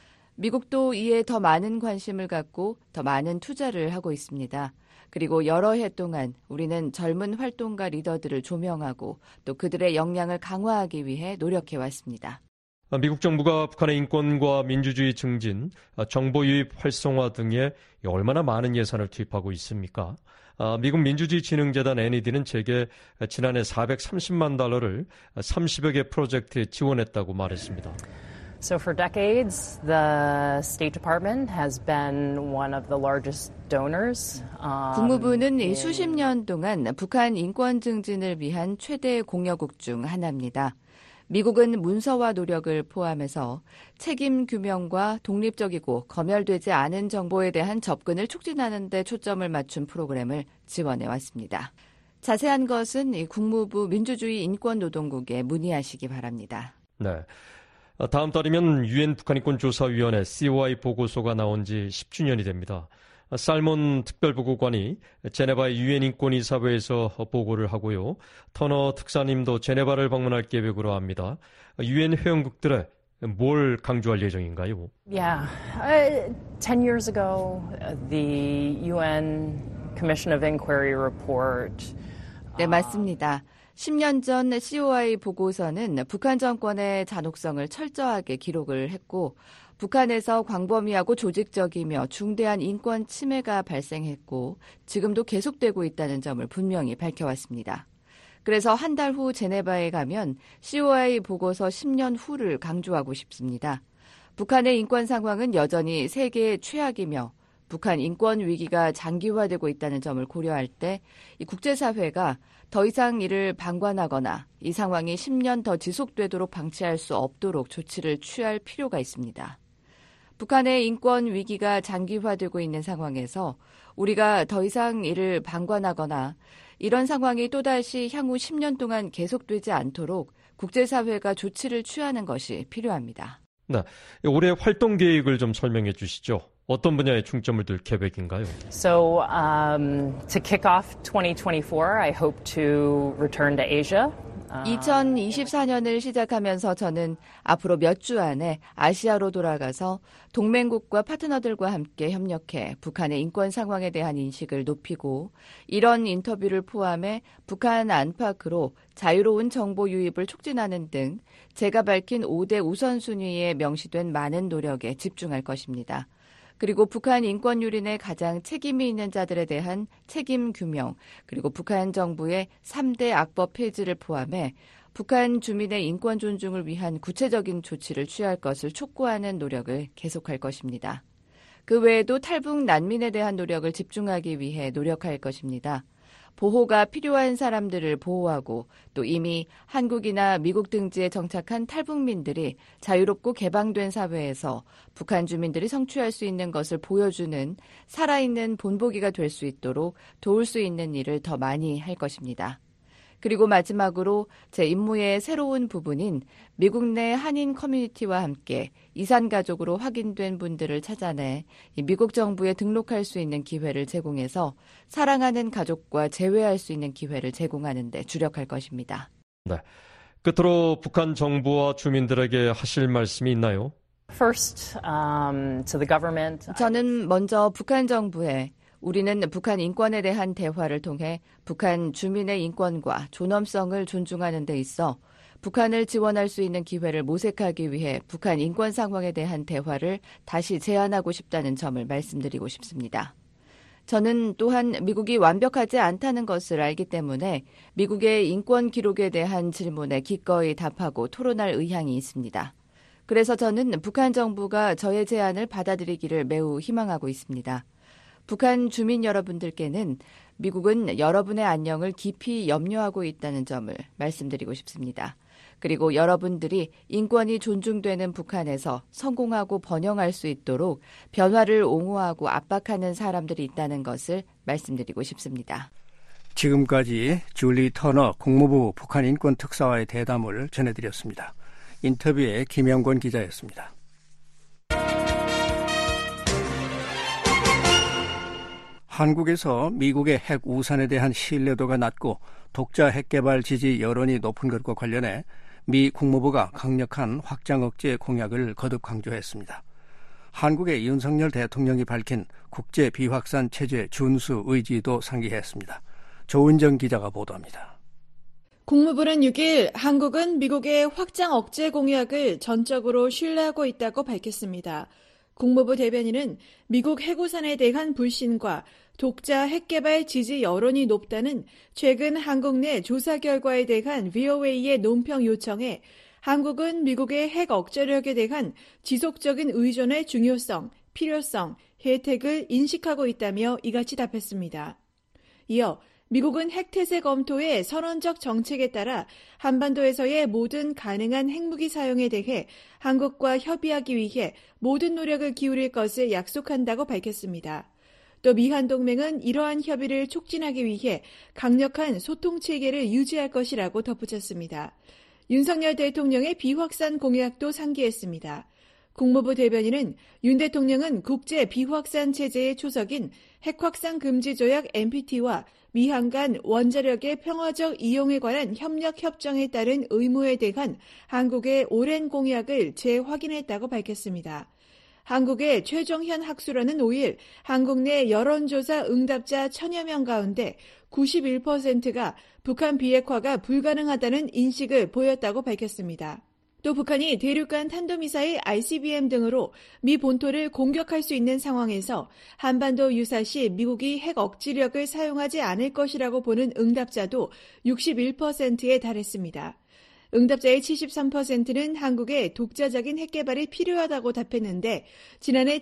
미국도 이에 더 많은 관심을 갖고 더 많은 투자를 하고 있습니다. 그리고 여러 해 동안 우리는 젊은 활동가 리더들을 조명하고 또 그들의 역량을 강화하기 위해 노력해왔습니다. 미국 정부가 북한의 인권과 민주주의 증진, 정보 유입 활성화 등에 얼마나 많은 예산을 투입하고 있습니까? 미국 민주주의진흥재단 NED는 제게 지난해 $430만 30여 개 프로젝트에 지원했다고 말했습니다. So for decades, the State Department has been one of the largest donors. 국무부는 수십 년 동안 북한 인권 증진을 위한 최대 공여국 중 하나입니다. 미국은 문서와 노력을 포함해서 책임 규명과 독립적이고 검열되지 않은 정보에 대한 접근을 촉진하는 데 초점을 맞춘 프로그램을 지원해 왔습니다. 자세한 것은 국무부 민주주의 인권노동국에 문의하시기 바랍니다. 네. 다음 달이면 유엔 북한인권조사위원회 COI 보고서가 나온 지 10주년이 됩니다. 살몬 특별보고관이 제네바의 유엔 인권이사회에서 보고를 하고요. 터너 특사님도 제네바를 방문할 계획으로 합니다. 유엔 회원국들에 뭘 강조할 예정인가요? Yeah. 10 years ago, the UN Commission of Inquiry report. 네, 맞습니다. 10년 전 COI 보고서는 북한 정권의 잔혹성을 철저하게 기록을 했고 북한에서 광범위하고 조직적이며 중대한 인권 침해가 발생했고 지금도 계속되고 있다는 점을 분명히 밝혀왔습니다. 그래서 한 달 후 제네바에 가면 COI 보고서 10년 후를 강조하고 싶습니다. 북한의 인권 상황은 여전히 세계 최악이며 북한 인권 위기가 장기화되고 있다는 점을 고려할 때 이 국제사회가 더 이상 이를 방관하거나 이 상황이 10년 더 지속되도록 방치할 수 없도록 조치를 취할 필요가 있습니다. 북한의 인권 위기가 장기화되고 있는 상황에서 우리가 더 이상 이를 방관하거나 이런 상황이 또다시 향후 10년 동안 계속되지 않도록 국제사회가 조치를 취하는 것이 필요합니다. 네, 올해 활동 계획을 좀 설명해 주시죠. 어떤 분야에 중점을 둘 계획인가요? So, to kick off 2024, I hope to return to Asia. 2024년을 시작하면서 저는 앞으로 몇 주 안에 아시아로 돌아가서 동맹국과 파트너들과 함께 협력해 북한의 인권 상황에 대한 인식을 높이고 이런 인터뷰를 포함해 북한 안팎으로 자유로운 정보 유입을 촉진하는 등 제가 밝힌 5대 우선순위에 명시된 많은 노력에 집중할 것입니다. 그리고 북한 인권 유린에 가장 책임이 있는 자들에 대한 책임 규명, 그리고 북한 정부의 3대 악법 폐지를 포함해 북한 주민의 인권 존중을 위한 구체적인 조치를 취할 것을 촉구하는 노력을 계속할 것입니다. 그 외에도 탈북 난민에 대한 노력을 집중하기 위해 노력할 것입니다. 보호가 필요한 사람들을 보호하고 또 이미 한국이나 미국 등지에 정착한 탈북민들이 자유롭고 개방된 사회에서 북한 주민들이 성취할 수 있는 것을 보여주는 살아있는 본보기가 될 수 있도록 도울 수 있는 일을 더 많이 할 것입니다. 그리고 마지막으로 제 임무의 새로운 부분인 미국 내 한인 커뮤니티와 함께 이산가족으로 확인된 분들을 찾아내 미국 정부에 등록할 수 있는 기회를 제공해서 사랑하는 가족과 재회할 수 있는 기회를 제공하는 데 주력할 것입니다. 네. 끝으로 북한 정부와 주민들에게 하실 말씀이 있나요? First, to the government. 저는 먼저 북한 정부에 우리는 북한 인권에 대한 대화를 통해 북한 주민의 인권과 존엄성을 존중하는 데 있어 북한을 지원할 수 있는 기회를 모색하기 위해 북한 인권 상황에 대한 대화를 다시 제안하고 싶다는 점을 말씀드리고 싶습니다. 저는 또한 미국이 완벽하지 않다는 것을 알기 때문에 미국의 인권 기록에 대한 질문에 기꺼이 답하고 토론할 의향이 있습니다. 그래서 저는 북한 정부가 저의 제안을 받아들이기를 매우 희망하고 있습니다. 북한 주민 여러분들께는 미국은 여러분의 안녕을 깊이 염려하고 있다는 점을 말씀드리고 싶습니다. 그리고 여러분들이 인권이 존중되는 북한에서 성공하고 번영할 수 있도록 변화를 옹호하고 압박하는 사람들이 있다는 것을 말씀드리고 싶습니다. 지금까지 줄리 터너 국무부 북한 인권 특사와의 대담을 전해드렸습니다. 인터뷰에 김영권 기자였습니다. 한국에서 미국의 핵 우산에 대한 신뢰도가 낮고 독자 핵 개발 지지 여론이 높은 것과 관련해 미 국무부가 강력한 확장 억제 공약을 거듭 강조했습니다. 한국의 윤석열 대통령이 밝힌 국제 비확산 체제 준수 의지도 상기했습니다. 조은정 기자가 보도합니다. 국무부는 6일 한국은 미국의 확장 억제 공약을 전적으로 신뢰하고 있다고 밝혔습니다. 국무부 대변인은 미국 핵우산에 대한 불신과 독자 핵개발 지지 여론이 높다는 최근 한국 내 조사 결과에 대한 VOA의 논평 요청에 한국은 미국의 핵 억제력에 대한 지속적인 의존의 중요성, 필요성, 혜택을 인식하고 있다며 이같이 답했습니다. 이어 미국은 핵태세 검토의 선언적 정책에 따라 한반도에서의 모든 가능한 핵무기 사용에 대해 한국과 협의하기 위해 모든 노력을 기울일 것을 약속한다고 밝혔습니다. 또 미한 동맹은 이러한 협의를 촉진하기 위해 강력한 소통 체계를 유지할 것이라고 덧붙였습니다. 윤석열 대통령의 비확산 공약도 상기했습니다. 국무부 대변인은 윤 대통령은 국제 비확산 체제의 초석인 핵확산 금지 조약 NPT와 미한 간 원자력의 평화적 이용에 관한 협력 협정에 따른 의무에 대한 한국의 오랜 공약을 재확인했다고 밝혔습니다. 한국의 최정현 학술원은 5일 한국 내 여론조사 응답자 1000여 명 가운데 91%가 북한 비핵화가 불가능하다는 인식을 보였다고 밝혔습니다. 또 북한이 대륙간 탄도미사일 ICBM 등으로 미 본토를 공격할 수 있는 상황에서 한반도 유사시 미국이 핵 억지력을 사용하지 않을 것이라고 보는 응답자도 61%에 달했습니다. 응답자의 73%는 한국의 독자적인 핵 개발이 필요하다고 답했는데 지난해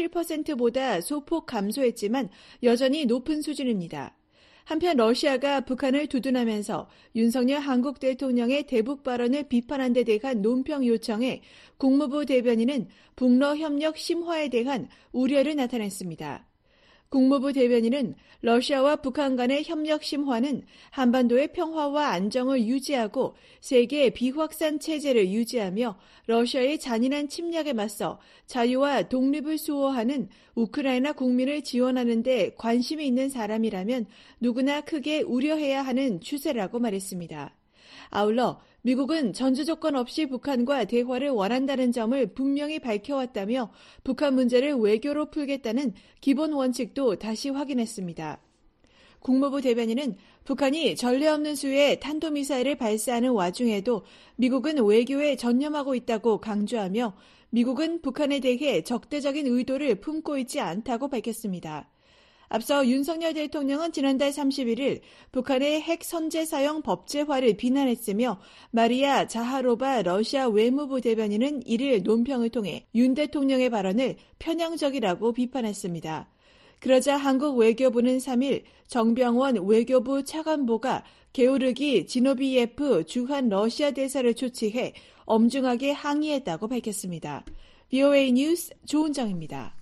77%보다 소폭 감소했지만 여전히 높은 수준입니다. 한편 러시아가 북한을 두둔하면서 윤석열 한국 대통령의 대북 발언을 비판한 데 대한 논평 요청에 국무부 대변인은 북러 협력 심화에 대한 우려를 나타냈습니다. 국무부 대변인은 러시아와 북한 간의 협력 심화는 한반도의 평화와 안정을 유지하고 세계 비확산 체제를 유지하며 러시아의 잔인한 침략에 맞서 자유와 독립을 수호하는 우크라이나 국민을 지원하는 데 관심이 있는 사람이라면 누구나 크게 우려해야 하는 추세라고 말했습니다. 아울러 미국은 전제 조건 없이 북한과 대화를 원한다는 점을 분명히 밝혀왔다며 북한 문제를 외교로 풀겠다는 기본 원칙도 다시 확인했습니다. 국무부 대변인은 북한이 전례 없는 수의 탄도미사일을 발사하는 와중에도 미국은 외교에 전념하고 있다고 강조하며 미국은 북한에 대해 적대적인 의도를 품고 있지 않다고 밝혔습니다. 앞서 윤석열 대통령은 지난달 31일 북한의 핵 선제 사용 법제화를 비난했으며 마리아 자하로바 러시아 외무부 대변인은 이를 논평을 통해 윤 대통령의 발언을 편향적이라고 비판했습니다. 그러자 한국 외교부는 3일 정병원 외교부 차관보가 게오르기 지노비예프 주한 러시아 대사를 초치해 엄중하게 항의했다고 밝혔습니다. VOA 뉴스 조은정입니다.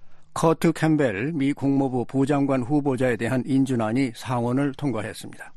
커트 캠벨 미 국무부 부장관 후보자에 대한 인준안이 상원을 통과했습니다.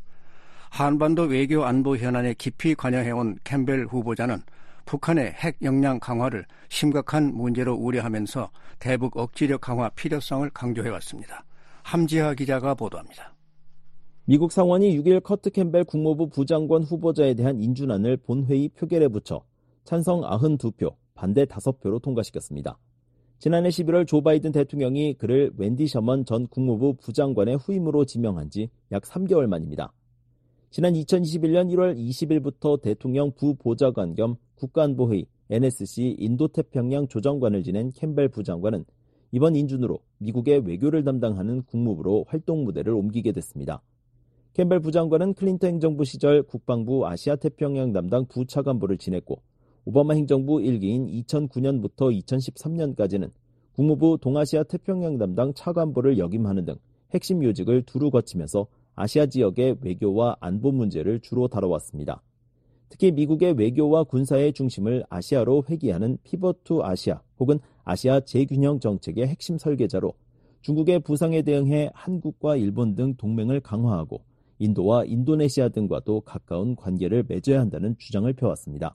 한반도 외교 안보 현안에 깊이 관여해온 캠벨 후보자는 북한의 핵 역량 강화를 심각한 문제로 우려하면서 대북 억지력 강화 필요성을 강조해왔습니다. 함지하 기자가 보도합니다. 미국 상원이 6일 커트 캠벨 국무부 부장관 후보자에 대한 인준안을 본회의 표결에 붙여 찬성 92표, 반대 5표로 통과시켰습니다. 지난해 11월 조 바이든 대통령이 그를 웬디 셔먼 전 국무부 부장관의 후임으로 지명한 지 약 3개월 만입니다. 지난 2021년 1월 20일부터 대통령 부보좌관 겸 국가안보회의 NSC 인도태평양 조정관을 지낸 캠벨 부장관은 이번 인준으로 미국의 외교를 담당하는 국무부로 활동 무대를 옮기게 됐습니다. 캠벨 부장관은 클린턴 행정부 시절 국방부 아시아 태평양 담당 부차관보를 지냈고 오바마 행정부 1기인 2009년부터 2013년까지는 국무부 동아시아 태평양 담당 차관보를 역임하는 등 핵심 요직을 두루 거치면서 아시아 지역의 외교와 안보 문제를 주로 다뤄왔습니다. 특히 미국의 외교와 군사의 중심을 아시아로 회귀하는 피벗 투 아시아 혹은 아시아 재균형 정책의 핵심 설계자로 중국의 부상에 대응해 한국과 일본 등 동맹을 강화하고 인도와 인도네시아 등과도 가까운 관계를 맺어야 한다는 주장을 펴왔습니다.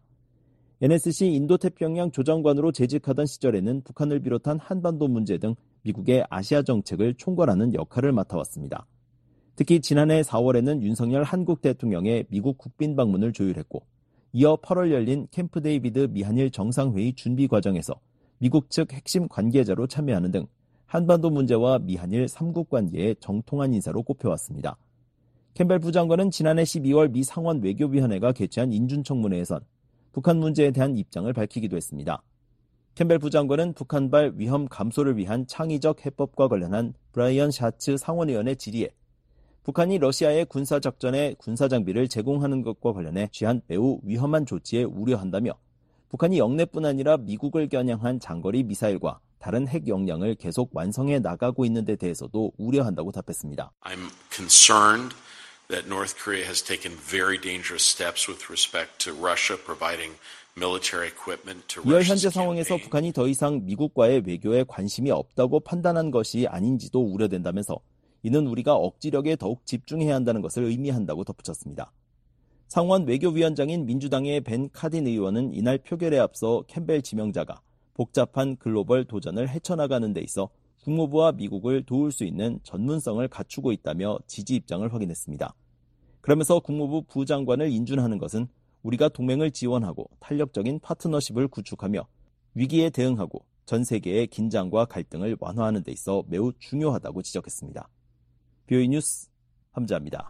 NSC 인도태평양 조정관으로 재직하던 시절에는 북한을 비롯한 한반도 문제 등 미국의 아시아 정책을 총괄하는 역할을 맡아왔습니다. 특히 지난해 4월에는 윤석열 한국 대통령의 미국 국빈 방문을 조율했고 이어 8월 열린 캠프 데이비드 미한일 정상회의 준비 과정에서 미국 측 핵심 관계자로 참여하는 등 한반도 문제와 미한일 3국 관계의 정통한 인사로 꼽혀왔습니다. 캠벨 부장관은 지난해 12월 미 상원 외교위원회가 개최한 인준청문회에선 북한 문제에 대한 입장을 밝히기도 했습니다. 캠벨 부장관은 북한발 위험 감소를 위한 창의적 해법과 관련한 브라이언 샤츠 상원의원의 질의에 북한이 러시아의 군사작전에 군사장비를 제공하는 것과 관련해 취한 매우 위험한 조치에 우려한다며 북한이 영내뿐 아니라 미국을 겨냥한 장거리 미사일과 다른 핵 역량을 계속 완성해 나가고 있는 데 대해서도 우려한다고 답했습니다. I'm concerned that North Korea has taken very dangerous steps with respect to Russia providing military equipment to 이어 Russia's 현재 상황에서 북한이 더 이상 미국과의 외교에 관심이 없다고 판단한 것이 아닌지도 우려된다면서 이는 우리가 억지력에 더욱 집중해야 한다는 것을 의미한다고 덧붙였습니다. 상원 외교위원장인 민주당의 벤 카딘 의원은 이날 표결에 앞서 캠벨 지명자가 복잡한 글로벌 도전을 헤쳐나가는 데 있어 국무부와 미국을 도울 수 있는 전문성을 갖추고 있다며 지지 입장을 확인했습니다. 그러면서 국무부 부장관을 인준하는 것은 우리가 동맹을 지원하고 탄력적인 파트너십을 구축하며 위기에 대응하고 전 세계의 긴장과 갈등을 완화하는 데 있어 매우 중요하다고 지적했습니다. BOE 뉴스 함자입니다.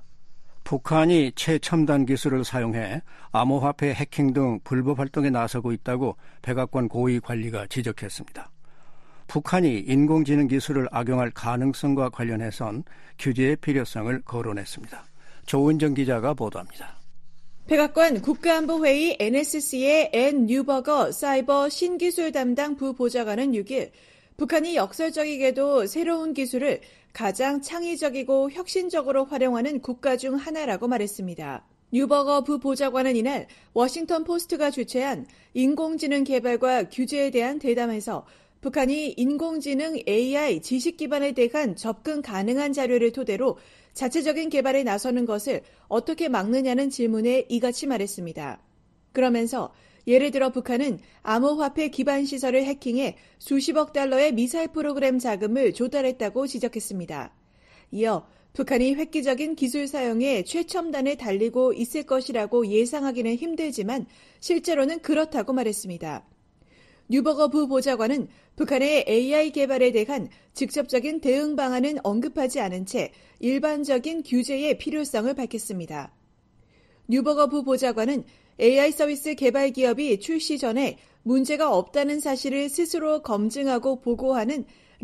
북한이 최첨단 기술을 사용해 암호화폐 해킹 등 불법 활동에 나서고 있다고 백악관 고위 관리가 지적했습니다. 북한이 인공지능 기술을 악용할 가능성과 관련해선 규제의 필요성을 거론했습니다. 조은정 기자가 보도합니다. 백악관 국가안보회의 NSC의 앤 뉴버거 사이버 신기술 담당 부보좌관은 6일 북한이 역설적이게도 새로운 기술을 가장 창의적이고 혁신적으로 활용하는 국가 중 하나라고 말했습니다. 뉴버거 부보좌관은 이날 워싱턴 포스트가 주최한 인공지능 개발과 규제에 대한 대담에서 북한이 인공지능 AI 지식 기반에 대한 접근 가능한 자료를 토대로 자체적인 개발에 나서는 것을 어떻게 막느냐는 질문에 이같이 말했습니다. 그러면서 예를 들어 북한은 암호화폐 기반 시설을 해킹해 수십억 달러의 미사일 프로그램 자금을 조달했다고 지적했습니다. 이어 북한이 획기적인 기술 사용에 최첨단에 달리고 있을 것이라고 예상하기는 힘들지만 실제로는 그렇다고 말했습니다. 뉴버거 부보좌관은 북한의 AI 개발에 대한 직접적인 대응 방안은 언급하지 않은 채 일반적인 규제의 필요성을 밝혔습니다. 뉴버거 부보좌관은 AI 서비스 개발 기업이 출시 전에 문제가 없다는 사실을 스스로 검증하고 보고하는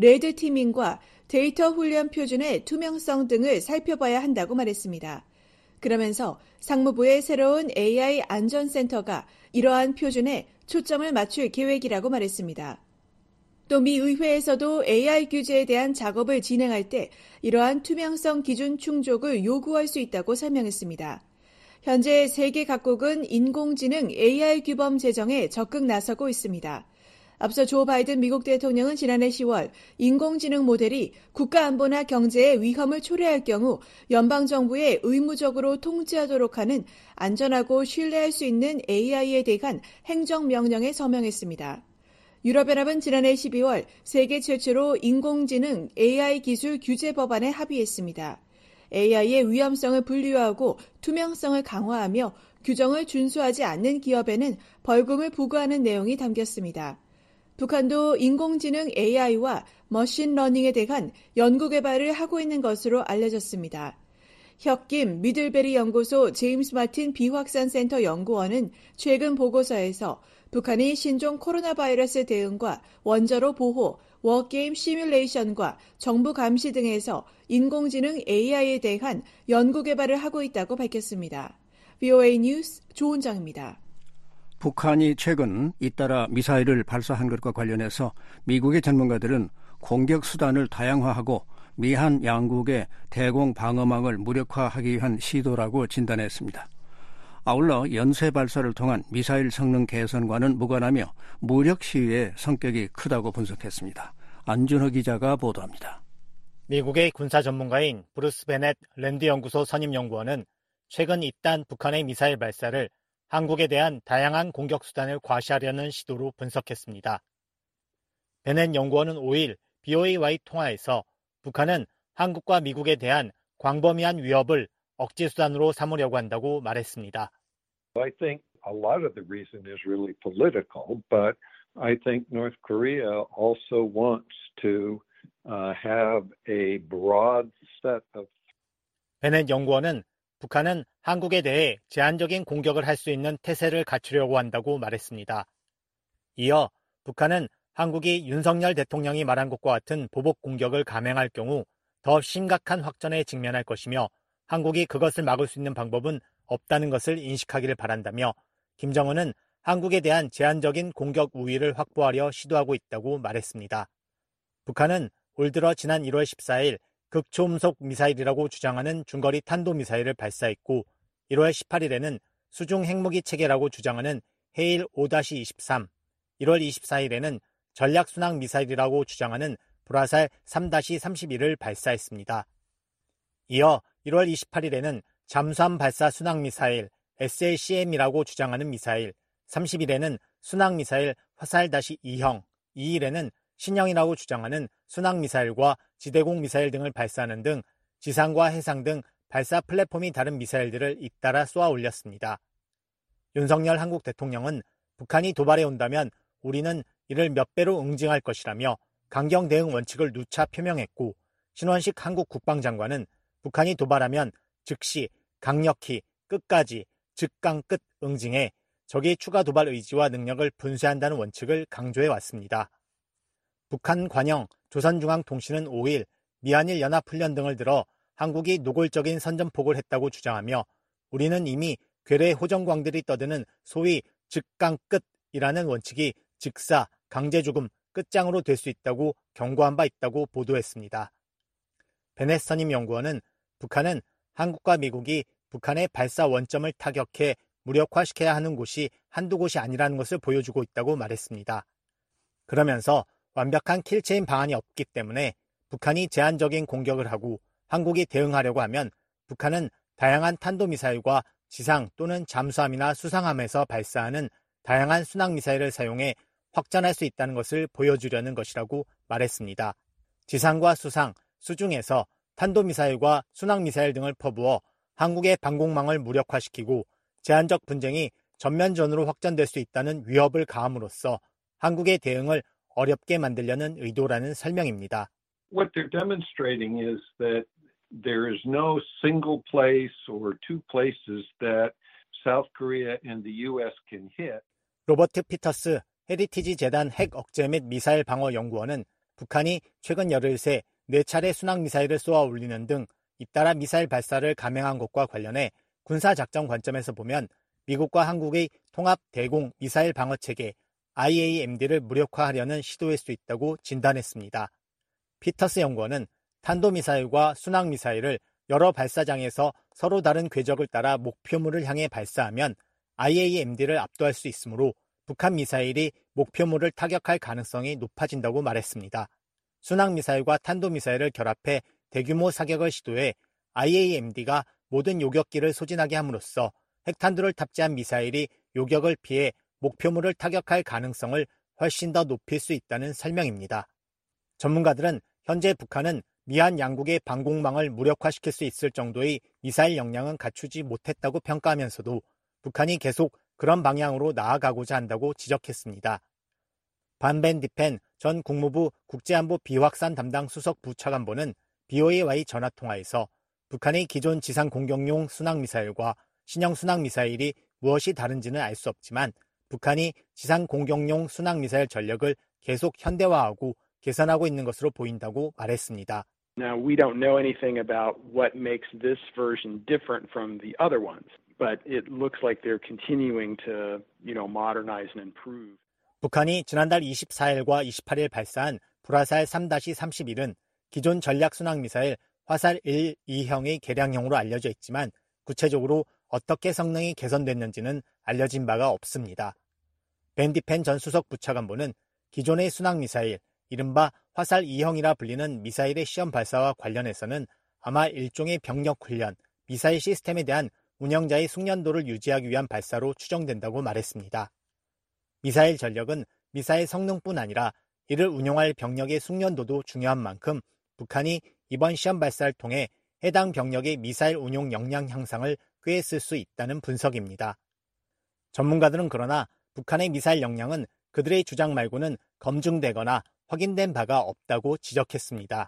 레드티밍과 데이터 훈련 표준의 투명성 등을 살펴봐야 한다고 말했습니다. 그러면서 상무부의 새로운 AI 안전센터가 이러한 표준에 초점을 맞출 계획이라고 말했습니다. 또 미 의회에서도 AI 규제에 대한 작업을 진행할 때 이러한 투명성 기준 충족을 요구할 수 있다고 설명했습니다. 현재 세계 각국은 인공지능 AI 규범 제정에 적극 나서고 있습니다. 앞서 조 바이든 미국 대통령은 지난해 10월 인공지능 모델이 국가안보나 경제에 위험을 초래할 경우 연방정부에 의무적으로 통제하도록 하는 안전하고 신뢰할 수 있는 AI에 대한 행정명령에 서명했습니다. 유럽연합은 지난해 12월 세계 최초로 인공지능 AI 기술 규제 법안에 합의했습니다. AI의 위험성을 분류하고 투명성을 강화하며 규정을 준수하지 않는 기업에는 벌금을 부과하는 내용이 담겼습니다. 북한도 인공지능 AI와 머신러닝에 대한 연구개발을 하고 있는 것으로 알려졌습니다. 혁김 미들베리 연구소 제임스 마틴 비확산센터 연구원은 최근 보고서에서 북한이 신종 코로나 바이러스 대응과 원자로 보호, 워게임 시뮬레이션과 정부 감시 등에서 인공지능 AI에 대한 연구 개발을 하고 있다고 밝혔습니다. VOA 뉴스 조은정입니다. 북한이 최근 잇따라 미사일을 발사한 것과 관련해서 미국의 전문가들은 공격 수단을 다양화하고 미한 양국의 대공 방어망을 무력화하기 위한 시도라고 진단했습니다. 아울러 연쇄 발사를 통한 미사일 성능 개선과는 무관하며 무력 시위의 성격이 크다고 분석했습니다. 안준호 기자가 보도합니다. 미국의 군사 전문가인 브루스 베넷 랜드 연구소 선임 연구원은 최근 잇단 북한의 미사일 발사를 한국에 대한 다양한 공격 수단을 과시하려는 시도로 분석했습니다. 베넷 연구원은 5일 BOA와의 통화에서 북한은 한국과 미국에 대한 광범위한 위협을 억지 수단으로 삼으려고 한다고 말했습니다. I think a lot of the reason is really political, but I think North Korea also wants to have a broad set of. 베넷 연구원은 북한은 한국에 대해 제한적인 공격을 할 수 있는 태세를 갖추려고 한다고 말했습니다. 이어 북한은 한국이 윤석열 대통령이 말한 것과 같은 보복 공격을 감행할 경우 더 심각한 확전에 직면할 것이며 한국이 그것을 막을 수 있는 방법은 없다는 것을 인식하기를 바란다며 김정은은 한국에 대한 제한적인 공격 우위를 확보하려 시도하고 있다고 말했습니다. 북한은 올 들어 지난 1월 14일 극초음속 미사일이라고 주장하는 중거리 탄도미사일을 발사했고 1월 18일에는 수중 핵무기 체계라고 주장하는 헤일 5-23, 1월 24일에는 전략순항 미사일이라고 주장하는 불화살 3-31을 발사했습니다. 이어 1월 28일에는 잠수함 발사 순항미사일 SLCM이라고 주장하는 미사일, 30일에는 순항미사일 화살-2형, 2일에는 신형이라고 주장하는 순항미사일과 지대공 미사일 등을 발사하는 등 지상과 해상 등 발사 플랫폼이 다른 미사일들을 잇따라 쏘아 올렸습니다. 윤석열 한국 대통령은 북한이 도발해 온다면 우리는 이를 몇 배로 응징할 것이라며 강경 대응 원칙을 누차 표명했고 신원식 한국 국방장관은 북한이 도발하면 즉시 강력히 끝까지 즉강 끝 응징해 적의 추가 도발 의지와 능력을 분쇄한다는 원칙을 강조해 왔습니다. 북한 관영 조선중앙통신은 5일 미한일 연합훈련 등을 들어 한국이 노골적인 선전포고를 했다고 주장하며 우리는 이미 괴뢰 호전광들이 떠드는 소위 즉강 끝이라는 원칙이 즉사, 강제죽음, 끝장으로 될 수 있다고 경고한 바 있다고 보도했습니다. 베넷 선임 연구원은 북한은 한국과 미국이 북한의 발사 원점을 타격해 무력화시켜야 하는 곳이 한두 곳이 아니라는 것을 보여주고 있다고 말했습니다. 그러면서 완벽한 킬체인 방안이 없기 때문에 북한이 제한적인 공격을 하고 한국이 대응하려고 하면 북한은 다양한 탄도미사일과 지상 또는 잠수함이나 수상함에서 발사하는 다양한 순항미사일을 사용해 확전할 수 있다는 것을 보여주려는 것이라고 말했습니다. 지상과 수상, 수중에서 탄도미사일과 순항미사일 등을 퍼부어 한국의 방공망을 무력화시키고 제한적 분쟁이 전면전으로 확전될 수 있다는 위협을 가함으로써 한국의 대응을 어렵게 만들려는 의도라는 설명입니다. What they're demonstrating is that there is no single place or two places that South Korea and the U.S. can hit. 로버트 피터스 헤리티지 재단 핵 억제 및 미사일 방어 연구원은 북한이 최근 열흘 새 4차례 순항미사일을 쏘아 올리는 등 잇따라 미사일 발사를 감행한 것과 관련해 군사작전 관점에서 보면 미국과 한국의 통합 대공 미사일 방어체계 IAMD를 무력화하려는 시도일 수 있다고 진단했습니다. 피터스 연구원은 탄도미사일과 순항미사일을 여러 발사장에서 서로 다른 궤적을 따라 목표물을 향해 발사하면 IAMD를 압도할 수 있으므로 북한 미사일이 목표물을 타격할 가능성이 높아진다고 말했습니다. 순항미사일과 탄도미사일을 결합해 대규모 사격을 시도해 IAMD가 모든 요격기를 소진하게 함으로써 핵탄두를 탑재한 미사일이 요격을 피해 목표물을 타격할 가능성을 훨씬 더 높일 수 있다는 설명입니다. 전문가들은 현재 북한은 미한 양국의 방공망을 무력화시킬 수 있을 정도의 미사일 역량은 갖추지 못했다고 평가하면서도 북한이 계속 그런 방향으로 나아가고자 한다고 지적했습니다. 반벤 디펜 전 국무부 국제안보 비확산 담당 수석 부차관보는 BOA와의 전화통화에서 북한의 기존 지상 공격용 순항미사일과 신형 순항미사일이 무엇이 다른지는 알 수 없지만 북한이 지상 공격용 순항미사일 전력을 계속 현대화하고 개선하고 있는 것으로 보인다고 말했습니다. Now, we don't know anything about what makes this version different from the other ones, but it looks like they're continuing to, modernize and improve. 북한이 지난달 24일과 28일 발사한 불화살 3-31은 기존 전략 순항미사일 화살 1, 2형의 개량형으로 알려져 있지만 구체적으로 어떻게 성능이 개선됐는지는 알려진 바가 없습니다. 밴디펜 전 수석 부차관보는 기존의 순항미사일, 이른바 화살 2형이라 불리는 미사일의 시험 발사와 관련해서는 아마 일종의 병력훈련, 미사일 시스템에 대한 운영자의 숙련도를 유지하기 위한 발사로 추정된다고 말했습니다. 미사일 전력은 미사일 성능뿐 아니라 이를 운용할 병력의 숙련도도 중요한 만큼 북한이 이번 시험 발사를 통해 해당 병력의 미사일 운용 역량 향상을 꾀했을 수 있다는 분석입니다. 전문가들은 그러나 북한의 미사일 역량은 그들의 주장 말고는 검증되거나 확인된 바가 없다고 지적했습니다.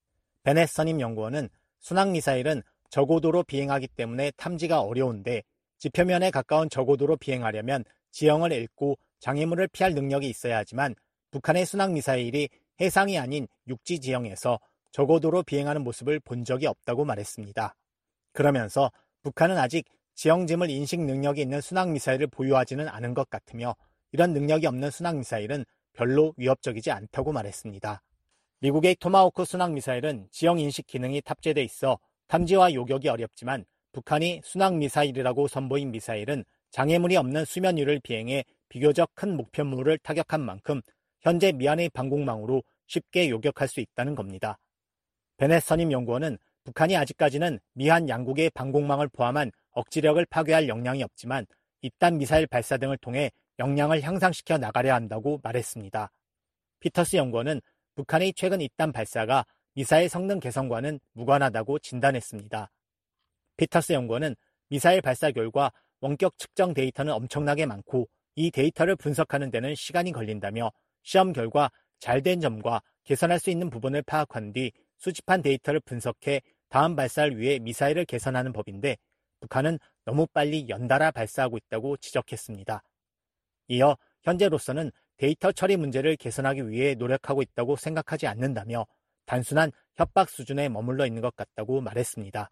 베넷 선임 연구원은 순항미사일은 저고도로 비행하기 때문에 탐지가 어려운데 지표면에 가까운 저고도로 비행하려면 지형을 읽고 장애물을 피할 능력이 있어야 하지만 북한의 순항미사일이 해상이 아닌 육지 지형에서 저고도로 비행하는 모습을 본 적이 없다고 말했습니다. 그러면서 북한은 아직 지형짐을 인식 능력이 있는 순항미사일을 보유하지는 않은 것 같으며 이런 능력이 없는 순항미사일은 별로 위협적이지 않다고 말했습니다. 미국의 토마호크 순항미사일은 지형인식 기능이 탑재돼 있어 탐지와 요격이 어렵지만 북한이 순항미사일이라고 선보인 미사일은 장애물이 없는 수면 위를 비행해 비교적 큰 목표물을 타격한 만큼 현재 미한의 방공망으로 쉽게 요격할 수 있다는 겁니다. 베넷 선임 연구원은 북한이 아직까지는 미한 양국의 방공망을 포함한 억지력을 파괴할 역량이 없지만 잇단 미사일 발사 등을 통해 역량을 향상시켜 나가려 한다고 말했습니다. 피터스 연구원은 북한의 최근 잇단 발사가 미사일 성능 개선과는 무관하다고 진단했습니다. 피터스 연구원은 미사일 발사 결과 원격 측정 데이터는 엄청나게 많고 이 데이터를 분석하는 데는 시간이 걸린다며 시험 결과 잘된 점과 개선할 수 있는 부분을 파악한 뒤 수집한 데이터를 분석해 다음 발사를 위해 미사일을 개선하는 법인데 북한은 너무 빨리 연달아 발사하고 있다고 지적했습니다. 이어 현재로서는 데이터 처리 문제를 개선하기 위해 노력하고 있다고 생각하지 않는다며 단순한 협박 수준에 머물러 있는 것 같다고 말했습니다.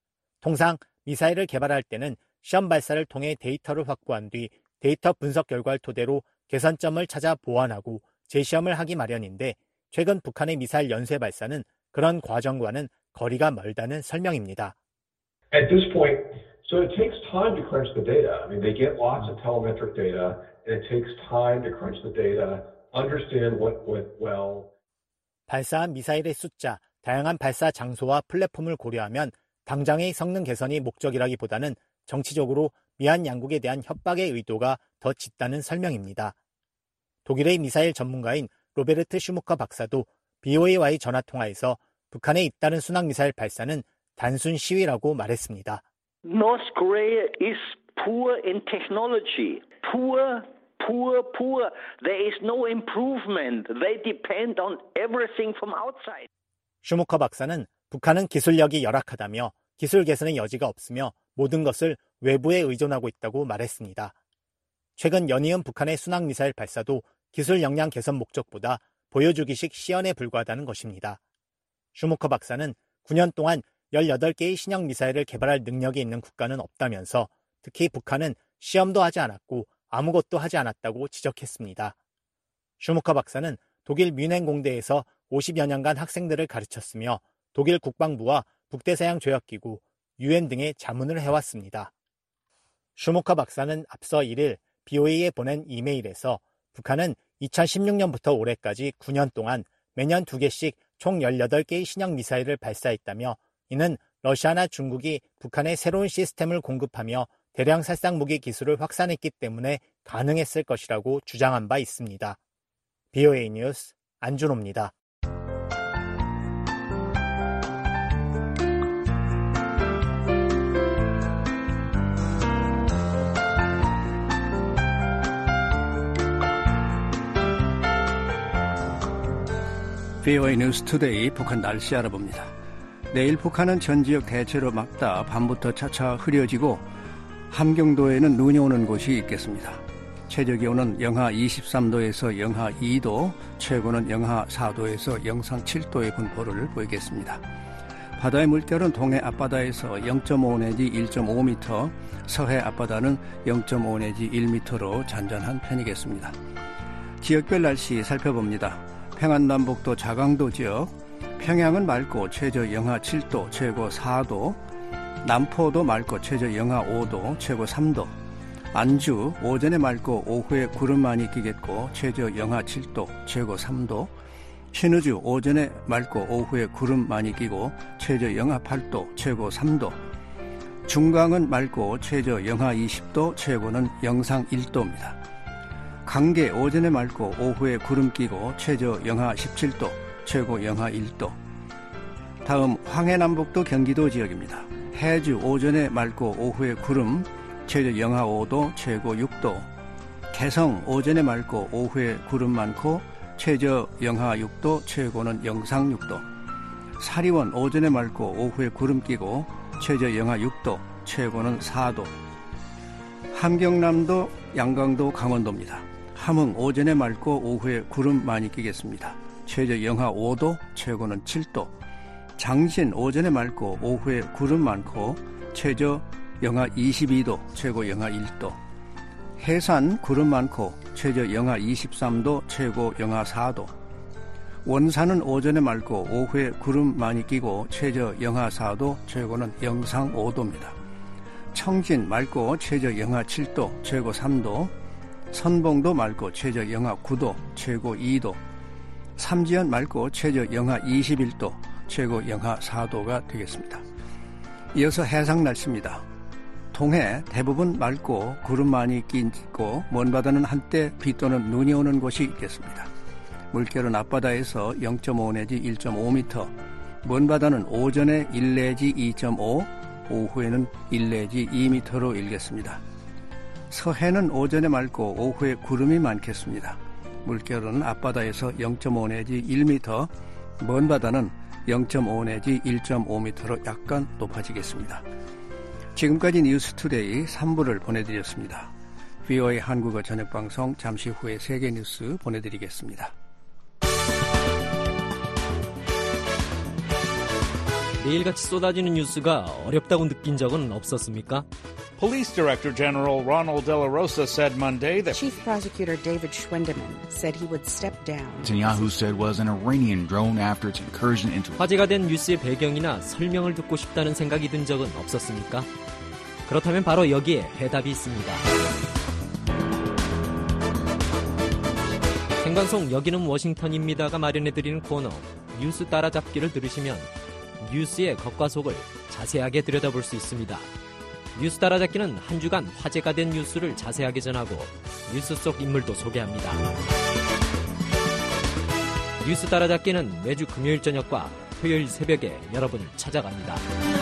통상 미사일을 개발할 때는 시험 발사를 통해 데이터를 확보한 뒤 데이터 분석 결과를 토대로 개선점을 찾아 보완하고 재시험을 하기 마련인데 최근 북한의 미사일 연쇄 발사는 그런 과정과는 거리가 멀다는 설명입니다. At this point, so it takes time to crunch the data. I mean, they get lots of telemetric data, and it takes time to crunch the data, understand what went well. 발사한 미사일의 숫자, 다양한 발사 장소와 플랫폼을 고려하면 당장의 성능 개선이 목적이라기보다는 정치적으로 미한 양국에 대한 협박의 의도가 더 짙다는 설명입니다. 독일의 미사일 전문가인 로베르트 슈무커 박사도 BOA와의 전화통화에서 북한에 잇따른 순항미사일 발사는 단순 시위라고 말했습니다. North Korea is poor in technology. Poor. There is no improvement. They depend on everything from outside. 슈무커 박사는 북한은 기술력이 열악하다며 기술 개선의 여지가 없으며 모든 것을 외부에 의존하고 있다고 말했습니다. 최근 연이은 북한의 순항미사일 발사도 기술 역량 개선 목적보다 보여주기식 시연에 불과하다는 것입니다. 슈무커 박사는 9년 동안 18개의 신형 미사일을 개발할 능력이 있는 국가는 없다면서 특히 북한은 시험도 하지 않았고 아무것도 하지 않았다고 지적했습니다. 슈무커 박사는 독일 뮌헨 공대에서 50여 년간 학생들을 가르쳤으며 독일 국방부와 북대서양 조약기구, UN 등에 자문을 해왔습니다. 슈무커 박사는 앞서 1일 BOA에 보낸 이메일에서 북한은 2016년부터 올해까지 9년 동안 매년 2개씩 총 18개의 신형 미사일을 발사했다며 이는 러시아나 중국이 북한에 새로운 시스템을 공급하며 대량 살상 무기 기술을 확산했기 때문에 가능했을 것이라고 주장한 바 있습니다. BOA 뉴스 안준호입니다. BOA 뉴스 투데이 북한 날씨 알아봅니다. 내일 북한은 전 지역 대체로 맑다 밤부터 차차 흐려지고 함경도에는 눈이 오는 곳이 있겠습니다. 최저기온은 영하 23도에서 영하 2도, 최고는 영하 4도에서 영상 7도의 분포를 보이겠습니다. 바다의 물결은 동해 앞바다에서 0.5 내지 1.5m, 서해 앞바다는 0.5 내지 1m로 잔잔한 편이겠습니다. 지역별 날씨 살펴봅니다. 평안남북도 자강도 지역, 평양은 맑고 최저 영하 7도, 최고 4도, 남포도 맑고 최저 영하 5도, 최고 3도, 안주 오전에 맑고 오후에 구름 많이 끼겠고 최저 영하 7도, 최고 3도, 신의주 오전에 맑고 오후에 구름 많이 끼고 최저 영하 8도, 최고 3도, 중강은 맑고 최저 영하 20도, 최고는 영상 1도입니다. 강계 오전에 맑고 오후에 구름 끼고 최저 영하 17도, 최고 영하 1도. 다음 황해남북도 경기도 지역입니다. 해주 오전에 맑고 오후에 구름, 최저 영하 5도, 최고 6도. 개성 오전에 맑고 오후에 구름 많고 최저 영하 6도, 최고는 영상 6도. 사리원 오전에 맑고 오후에 구름 끼고 최저 영하 6도, 최고는 4도. 함경남도, 양강도, 강원도입니다. 함흥 오전에 맑고 오후에 구름 많이 끼겠습니다. 최저 영하 5도, 최고는 7도. 장신 오전에 맑고 오후에 구름 많고 최저 영하 22도, 최고 영하 1도. 해산 구름 많고 최저 영하 23도, 최고 영하 4도. 원산은 오전에 맑고 오후에 구름 많이 끼고 최저 영하 4도, 최고는 영상 5도입니다. 청진 맑고 최저 영하 7도, 최고 3도. 선봉도 맑고 최저 영하 9도, 최고 2도. 삼지연 맑고 최저 영하 21도, 최고 영하 4도가 되겠습니다. 이어서 해상 날씨입니다. 동해 대부분 맑고 구름 많이 끼고 먼 바다는 한때 비 또는 눈이 오는 곳이 있겠습니다. 물결은 앞바다에서 0.5 내지 1.5m, 먼 바다는 오전에 1 내지 2.5, 오후에는 1 내지 2m로 일겠습니다. 서해는 오전에 맑고 오후에 구름이 많겠습니다. 물결은 앞바다에서 0.5 내지 1m, 먼 바다는 0.5 내지 1.5m로 약간 높아지겠습니다. 지금까지 뉴스투데이 3부를 보내드렸습니다. VOA 한국어 저녁방송 잠시 후에 세계 뉴스 보내드리겠습니다. 매일같이 쏟아지는 뉴스가 어렵다고 느낀 적은 없었습니까? Police Director General Ronald De La Rosa said Monday that Chief Prosecutor David Schwendeman said he would step down. Netanyahu said was an Iranian drone after its incursion into. 화제가 된 뉴스의 배경이나 설명을 듣고 싶다는 생각이 든 적은 없었습니까? 그렇다면 바로 여기에 해답이 있습니다. 생방송 여기는 워싱턴입니다가 마련해드리는 코너 뉴스 따라잡기를 들으시면 뉴스의 겉과 속을 자세하게 들여다볼 수 있습니다. 뉴스 따라잡기는 한 주간 화제가 된 뉴스를 자세하게 전하고 뉴스 속 인물도 소개합니다. 뉴스 따라잡기는 매주 금요일 저녁과 토요일 새벽에 여러분을 찾아갑니다.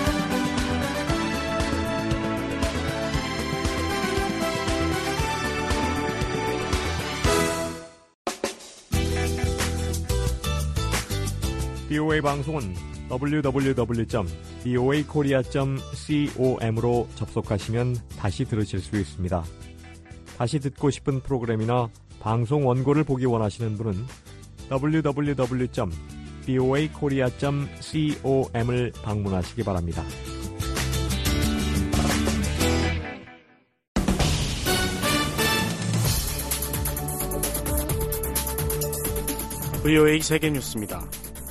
VOA 방송은 www.voakorea.com으로 접속하시면 다시 들으실 수 있습니다. 다시 듣고 싶은 프로그램이나 방송 원고를 보기 원하시는 분은 www.voakorea.com을 방문하시기 바랍니다. VOA 세계뉴스입니다.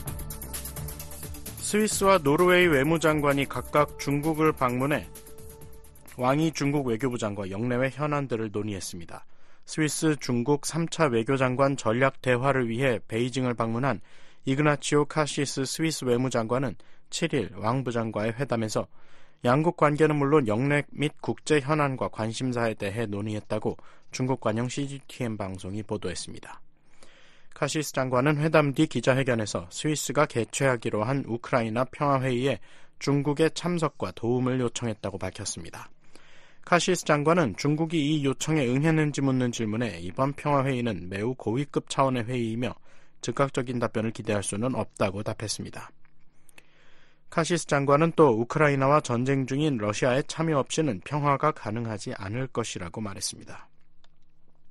스위스와 노르웨이 외무장관이 각각 중국을 방문해 왕이 중국 외교부장과 영내외 현안들을 논의했습니다. 스위스 중국 3차 외교장관 전략 대화를 위해 베이징을 방문한 이그나치오 카시스 스위스 외무장관은 7일 왕 부장과의 회담에서 양국 관계는 물론 영내 및 국제 현안과 관심사에 대해 논의했다고 중국 관영 CGTN 방송이 보도했습니다. 카시스 장관은 회담 뒤 기자회견에서 스위스가 개최하기로 한 우크라이나 평화회의에 중국의 참석과 도움을 요청했다고 밝혔습니다. 카시스 장관은 중국이 이 요청에 응했는지 묻는 질문에 이번 평화회의는 매우 고위급 차원의 회의이며 즉각적인 답변을 기대할 수는 없다고 답했습니다. 카시스 장관은 또 우크라이나와 전쟁 중인 러시아의 참여 없이는 평화가 가능하지 않을 것이라고 말했습니다.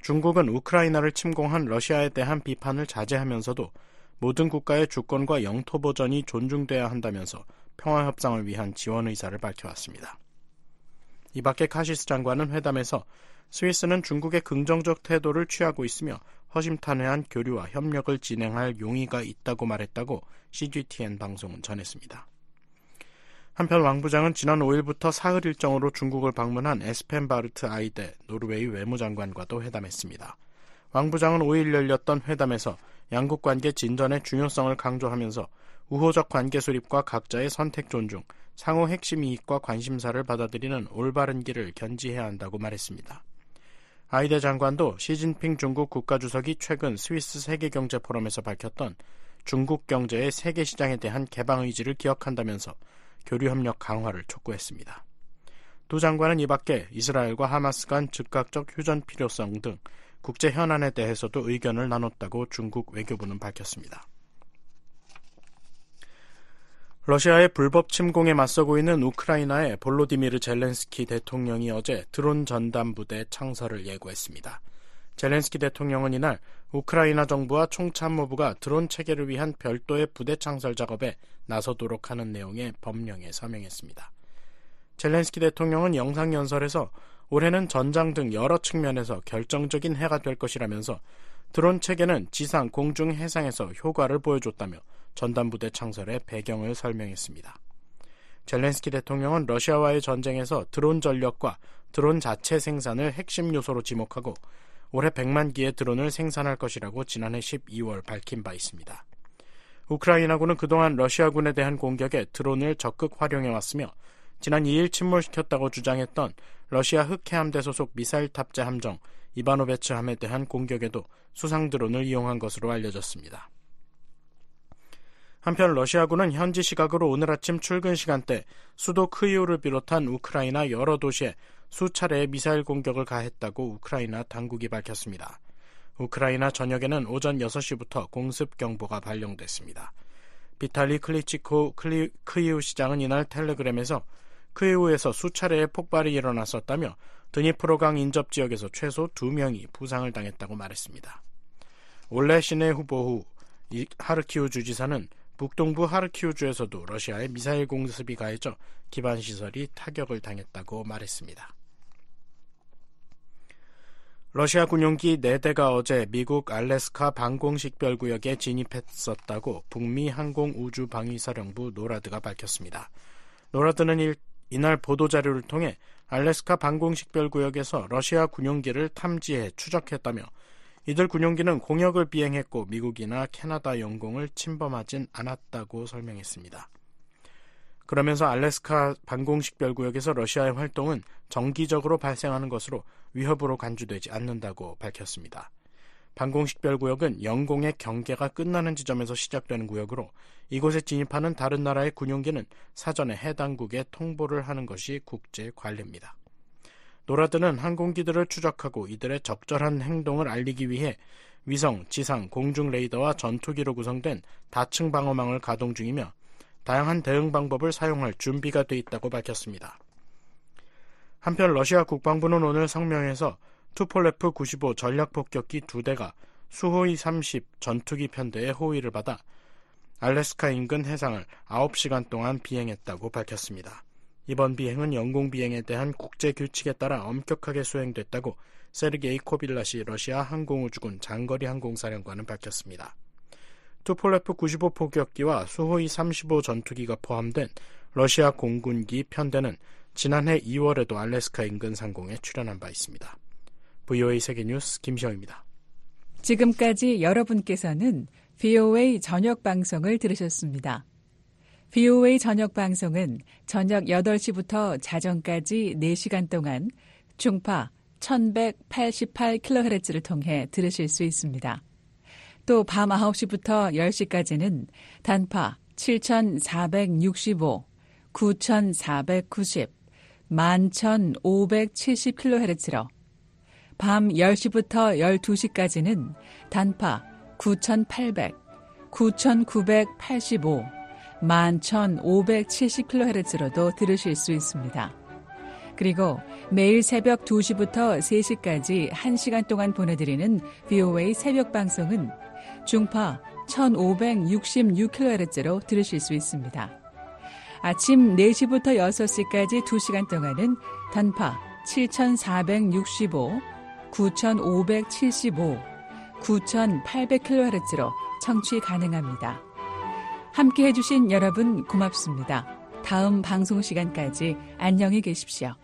중국은 우크라이나를 침공한 러시아에 대한 비판을 자제하면서도 모든 국가의 주권과 영토 보전이 존중돼야 한다면서 평화협상을 위한 지원 의사를 밝혀왔습니다. 이 밖에 카시스 장관은 회담에서 스위스는 중국의 긍정적 태도를 취하고 있으며 허심탄회한 교류와 협력을 진행할 용의가 있다고 말했다고 CGTN 방송은 전했습니다. 한편 왕 부장은 지난 5일부터 사흘 일정으로 중국을 방문한 에스펜 바르트 아이데 노르웨이 외무장관과도 회담했습니다. 왕 부장은 5일 열렸던 회담에서 양국 관계 진전의 중요성을 강조하면서 우호적 관계 수립과 각자의 선택 존중, 상호 핵심 이익과 관심사를 받아들이는 올바른 길을 견지해야 한다고 말했습니다. 아이데 장관도 시진핑 중국 국가주석이 최근 스위스 세계경제포럼에서 밝혔던 중국 경제의 세계시장에 대한 개방 의지를 기억한다면서 교류협력 강화를 촉구했습니다. 두 장관은 이 밖에 이스라엘과 하마스 간 즉각적 휴전 필요성 등 국제 현안에 대해서도 의견을 나눴다고 중국 외교부는 밝혔습니다. 러시아의 불법 침공에 맞서고 있는 우크라이나의 볼로디미르 젤렌스키 대통령이 어제 드론 전담부대 창설을 예고했습니다. 젤렌스키 대통령은 이날 우크라이나 정부와 총참모부가 드론 체계를 위한 별도의 부대 창설 작업에 나서도록 하는 내용의 법령에 서명했습니다. 젤렌스키 대통령은 영상연설에서 올해는 전장 등 여러 측면에서 결정적인 해가 될 것이라면서 드론 체계는 지상, 공중, 해상에서 효과를 보여줬다며 전담부대 창설의 배경을 설명했습니다. 젤렌스키 대통령은 러시아와의 전쟁에서 드론 전력과 드론 자체 생산을 핵심 요소로 지목하고 올해 100만 기의 드론을 생산할 것이라고 지난해 12월 밝힌 바 있습니다. 우크라이나군은 그동안 러시아군에 대한 공격에 드론을 적극 활용해왔으며 지난 2일 침몰시켰다고 주장했던 러시아 흑해함대 소속 미사일 탑재 함정 이바노베츠함에 대한 공격에도 수상 드론을 이용한 것으로 알려졌습니다. 한편 러시아군은 현지 시각으로 오늘 아침 출근 시간대 수도 크이우를 비롯한 우크라이나 여러 도시에 수차례의 미사일 공격을 가했다고 우크라이나 당국이 밝혔습니다. 우크라이나 전역에는 오전 6시부터 공습경보가 발령됐습니다. 비탈리 클리치코 크이우 시장은 이날 텔레그램에서 크이우에서 수차례의 폭발이 일어났었다며 드니프로강 인접 지역에서 최소 2명이 부상을 당했다고 말했습니다. 올레 시내 후보 후 하르키우 주지사는 북동부 하르키우주에서도 러시아의 미사일 공습이 가해져 기반시설이 타격을 당했다고 말했습니다. 러시아 군용기 4대가 어제 미국 알래스카 방공식별구역에 진입했었다고 북미 항공우주방위사령부 노라드가 밝혔습니다. 노라드는 이날 보도자료를 통해 알래스카 방공식별구역에서 러시아 군용기를 탐지해 추적했다며 이들 군용기는 공역을 비행했고 미국이나 캐나다 영공을 침범하진 않았다고 설명했습니다. 그러면서 알래스카 방공식별구역에서 러시아의 활동은 정기적으로 발생하는 것으로 위협으로 간주되지 않는다고 밝혔습니다. 방공식별구역은 영공의 경계가 끝나는 지점에서 시작되는 구역으로 이곳에 진입하는 다른 나라의 군용기는 사전에 해당국에 통보를 하는 것이 국제 관례입니다. 노라드는 항공기들을 추적하고 이들의 적절한 행동을 알리기 위해 위성, 지상, 공중 레이더와 전투기로 구성된 다층 방어망을 가동 중이며 다양한 대응 방법을 사용할 준비가 돼 있다고 밝혔습니다. 한편 러시아 국방부는 오늘 성명에서 투폴레프 95 전략폭격기 2대가 수호이 30 전투기 편대의 호위를 받아 알래스카 인근 해상을 9시간 동안 비행했다고 밝혔습니다. 이번 비행은 영공 비행에 대한 국제 규칙에 따라 엄격하게 수행됐다고 세르게이 코빌라시 러시아 항공우주군 장거리 항공사령관은 밝혔습니다. 투폴레프 95 포격기와 수호이 35 전투기가 포함된 러시아 공군기 편대는 지난해 2월에도 알래스카 인근 상공에 출현한 바 있습니다. VOA 세계뉴스 김시영입니다. 지금까지 여러분께서는 VOA 저녁 방송을 들으셨습니다. VOA 저녁 방송은 저녁 8시부터 자정까지 4시간 동안 중파 1188kHz를 통해 들으실 수 있습니다. 또 밤 9시부터 10시까지는 단파 7465, 9490, 11570kHz로 밤 10시부터 12시까지는 단파 9800, 9985, 11570kHz로도 들으실 수 있습니다. 그리고 매일 새벽 2시부터 3시까지 1시간 동안 보내드리는 VOA 새벽 방송은 중파 1566kHz로 들으실 수 있습니다. 아침 4시부터 6시까지 2시간 동안은 단파 7465, 9575, 9800kHz로 청취 가능합니다. 함께 해주신 여러분 고맙습니다. 다음 방송 시간까지 안녕히 계십시오.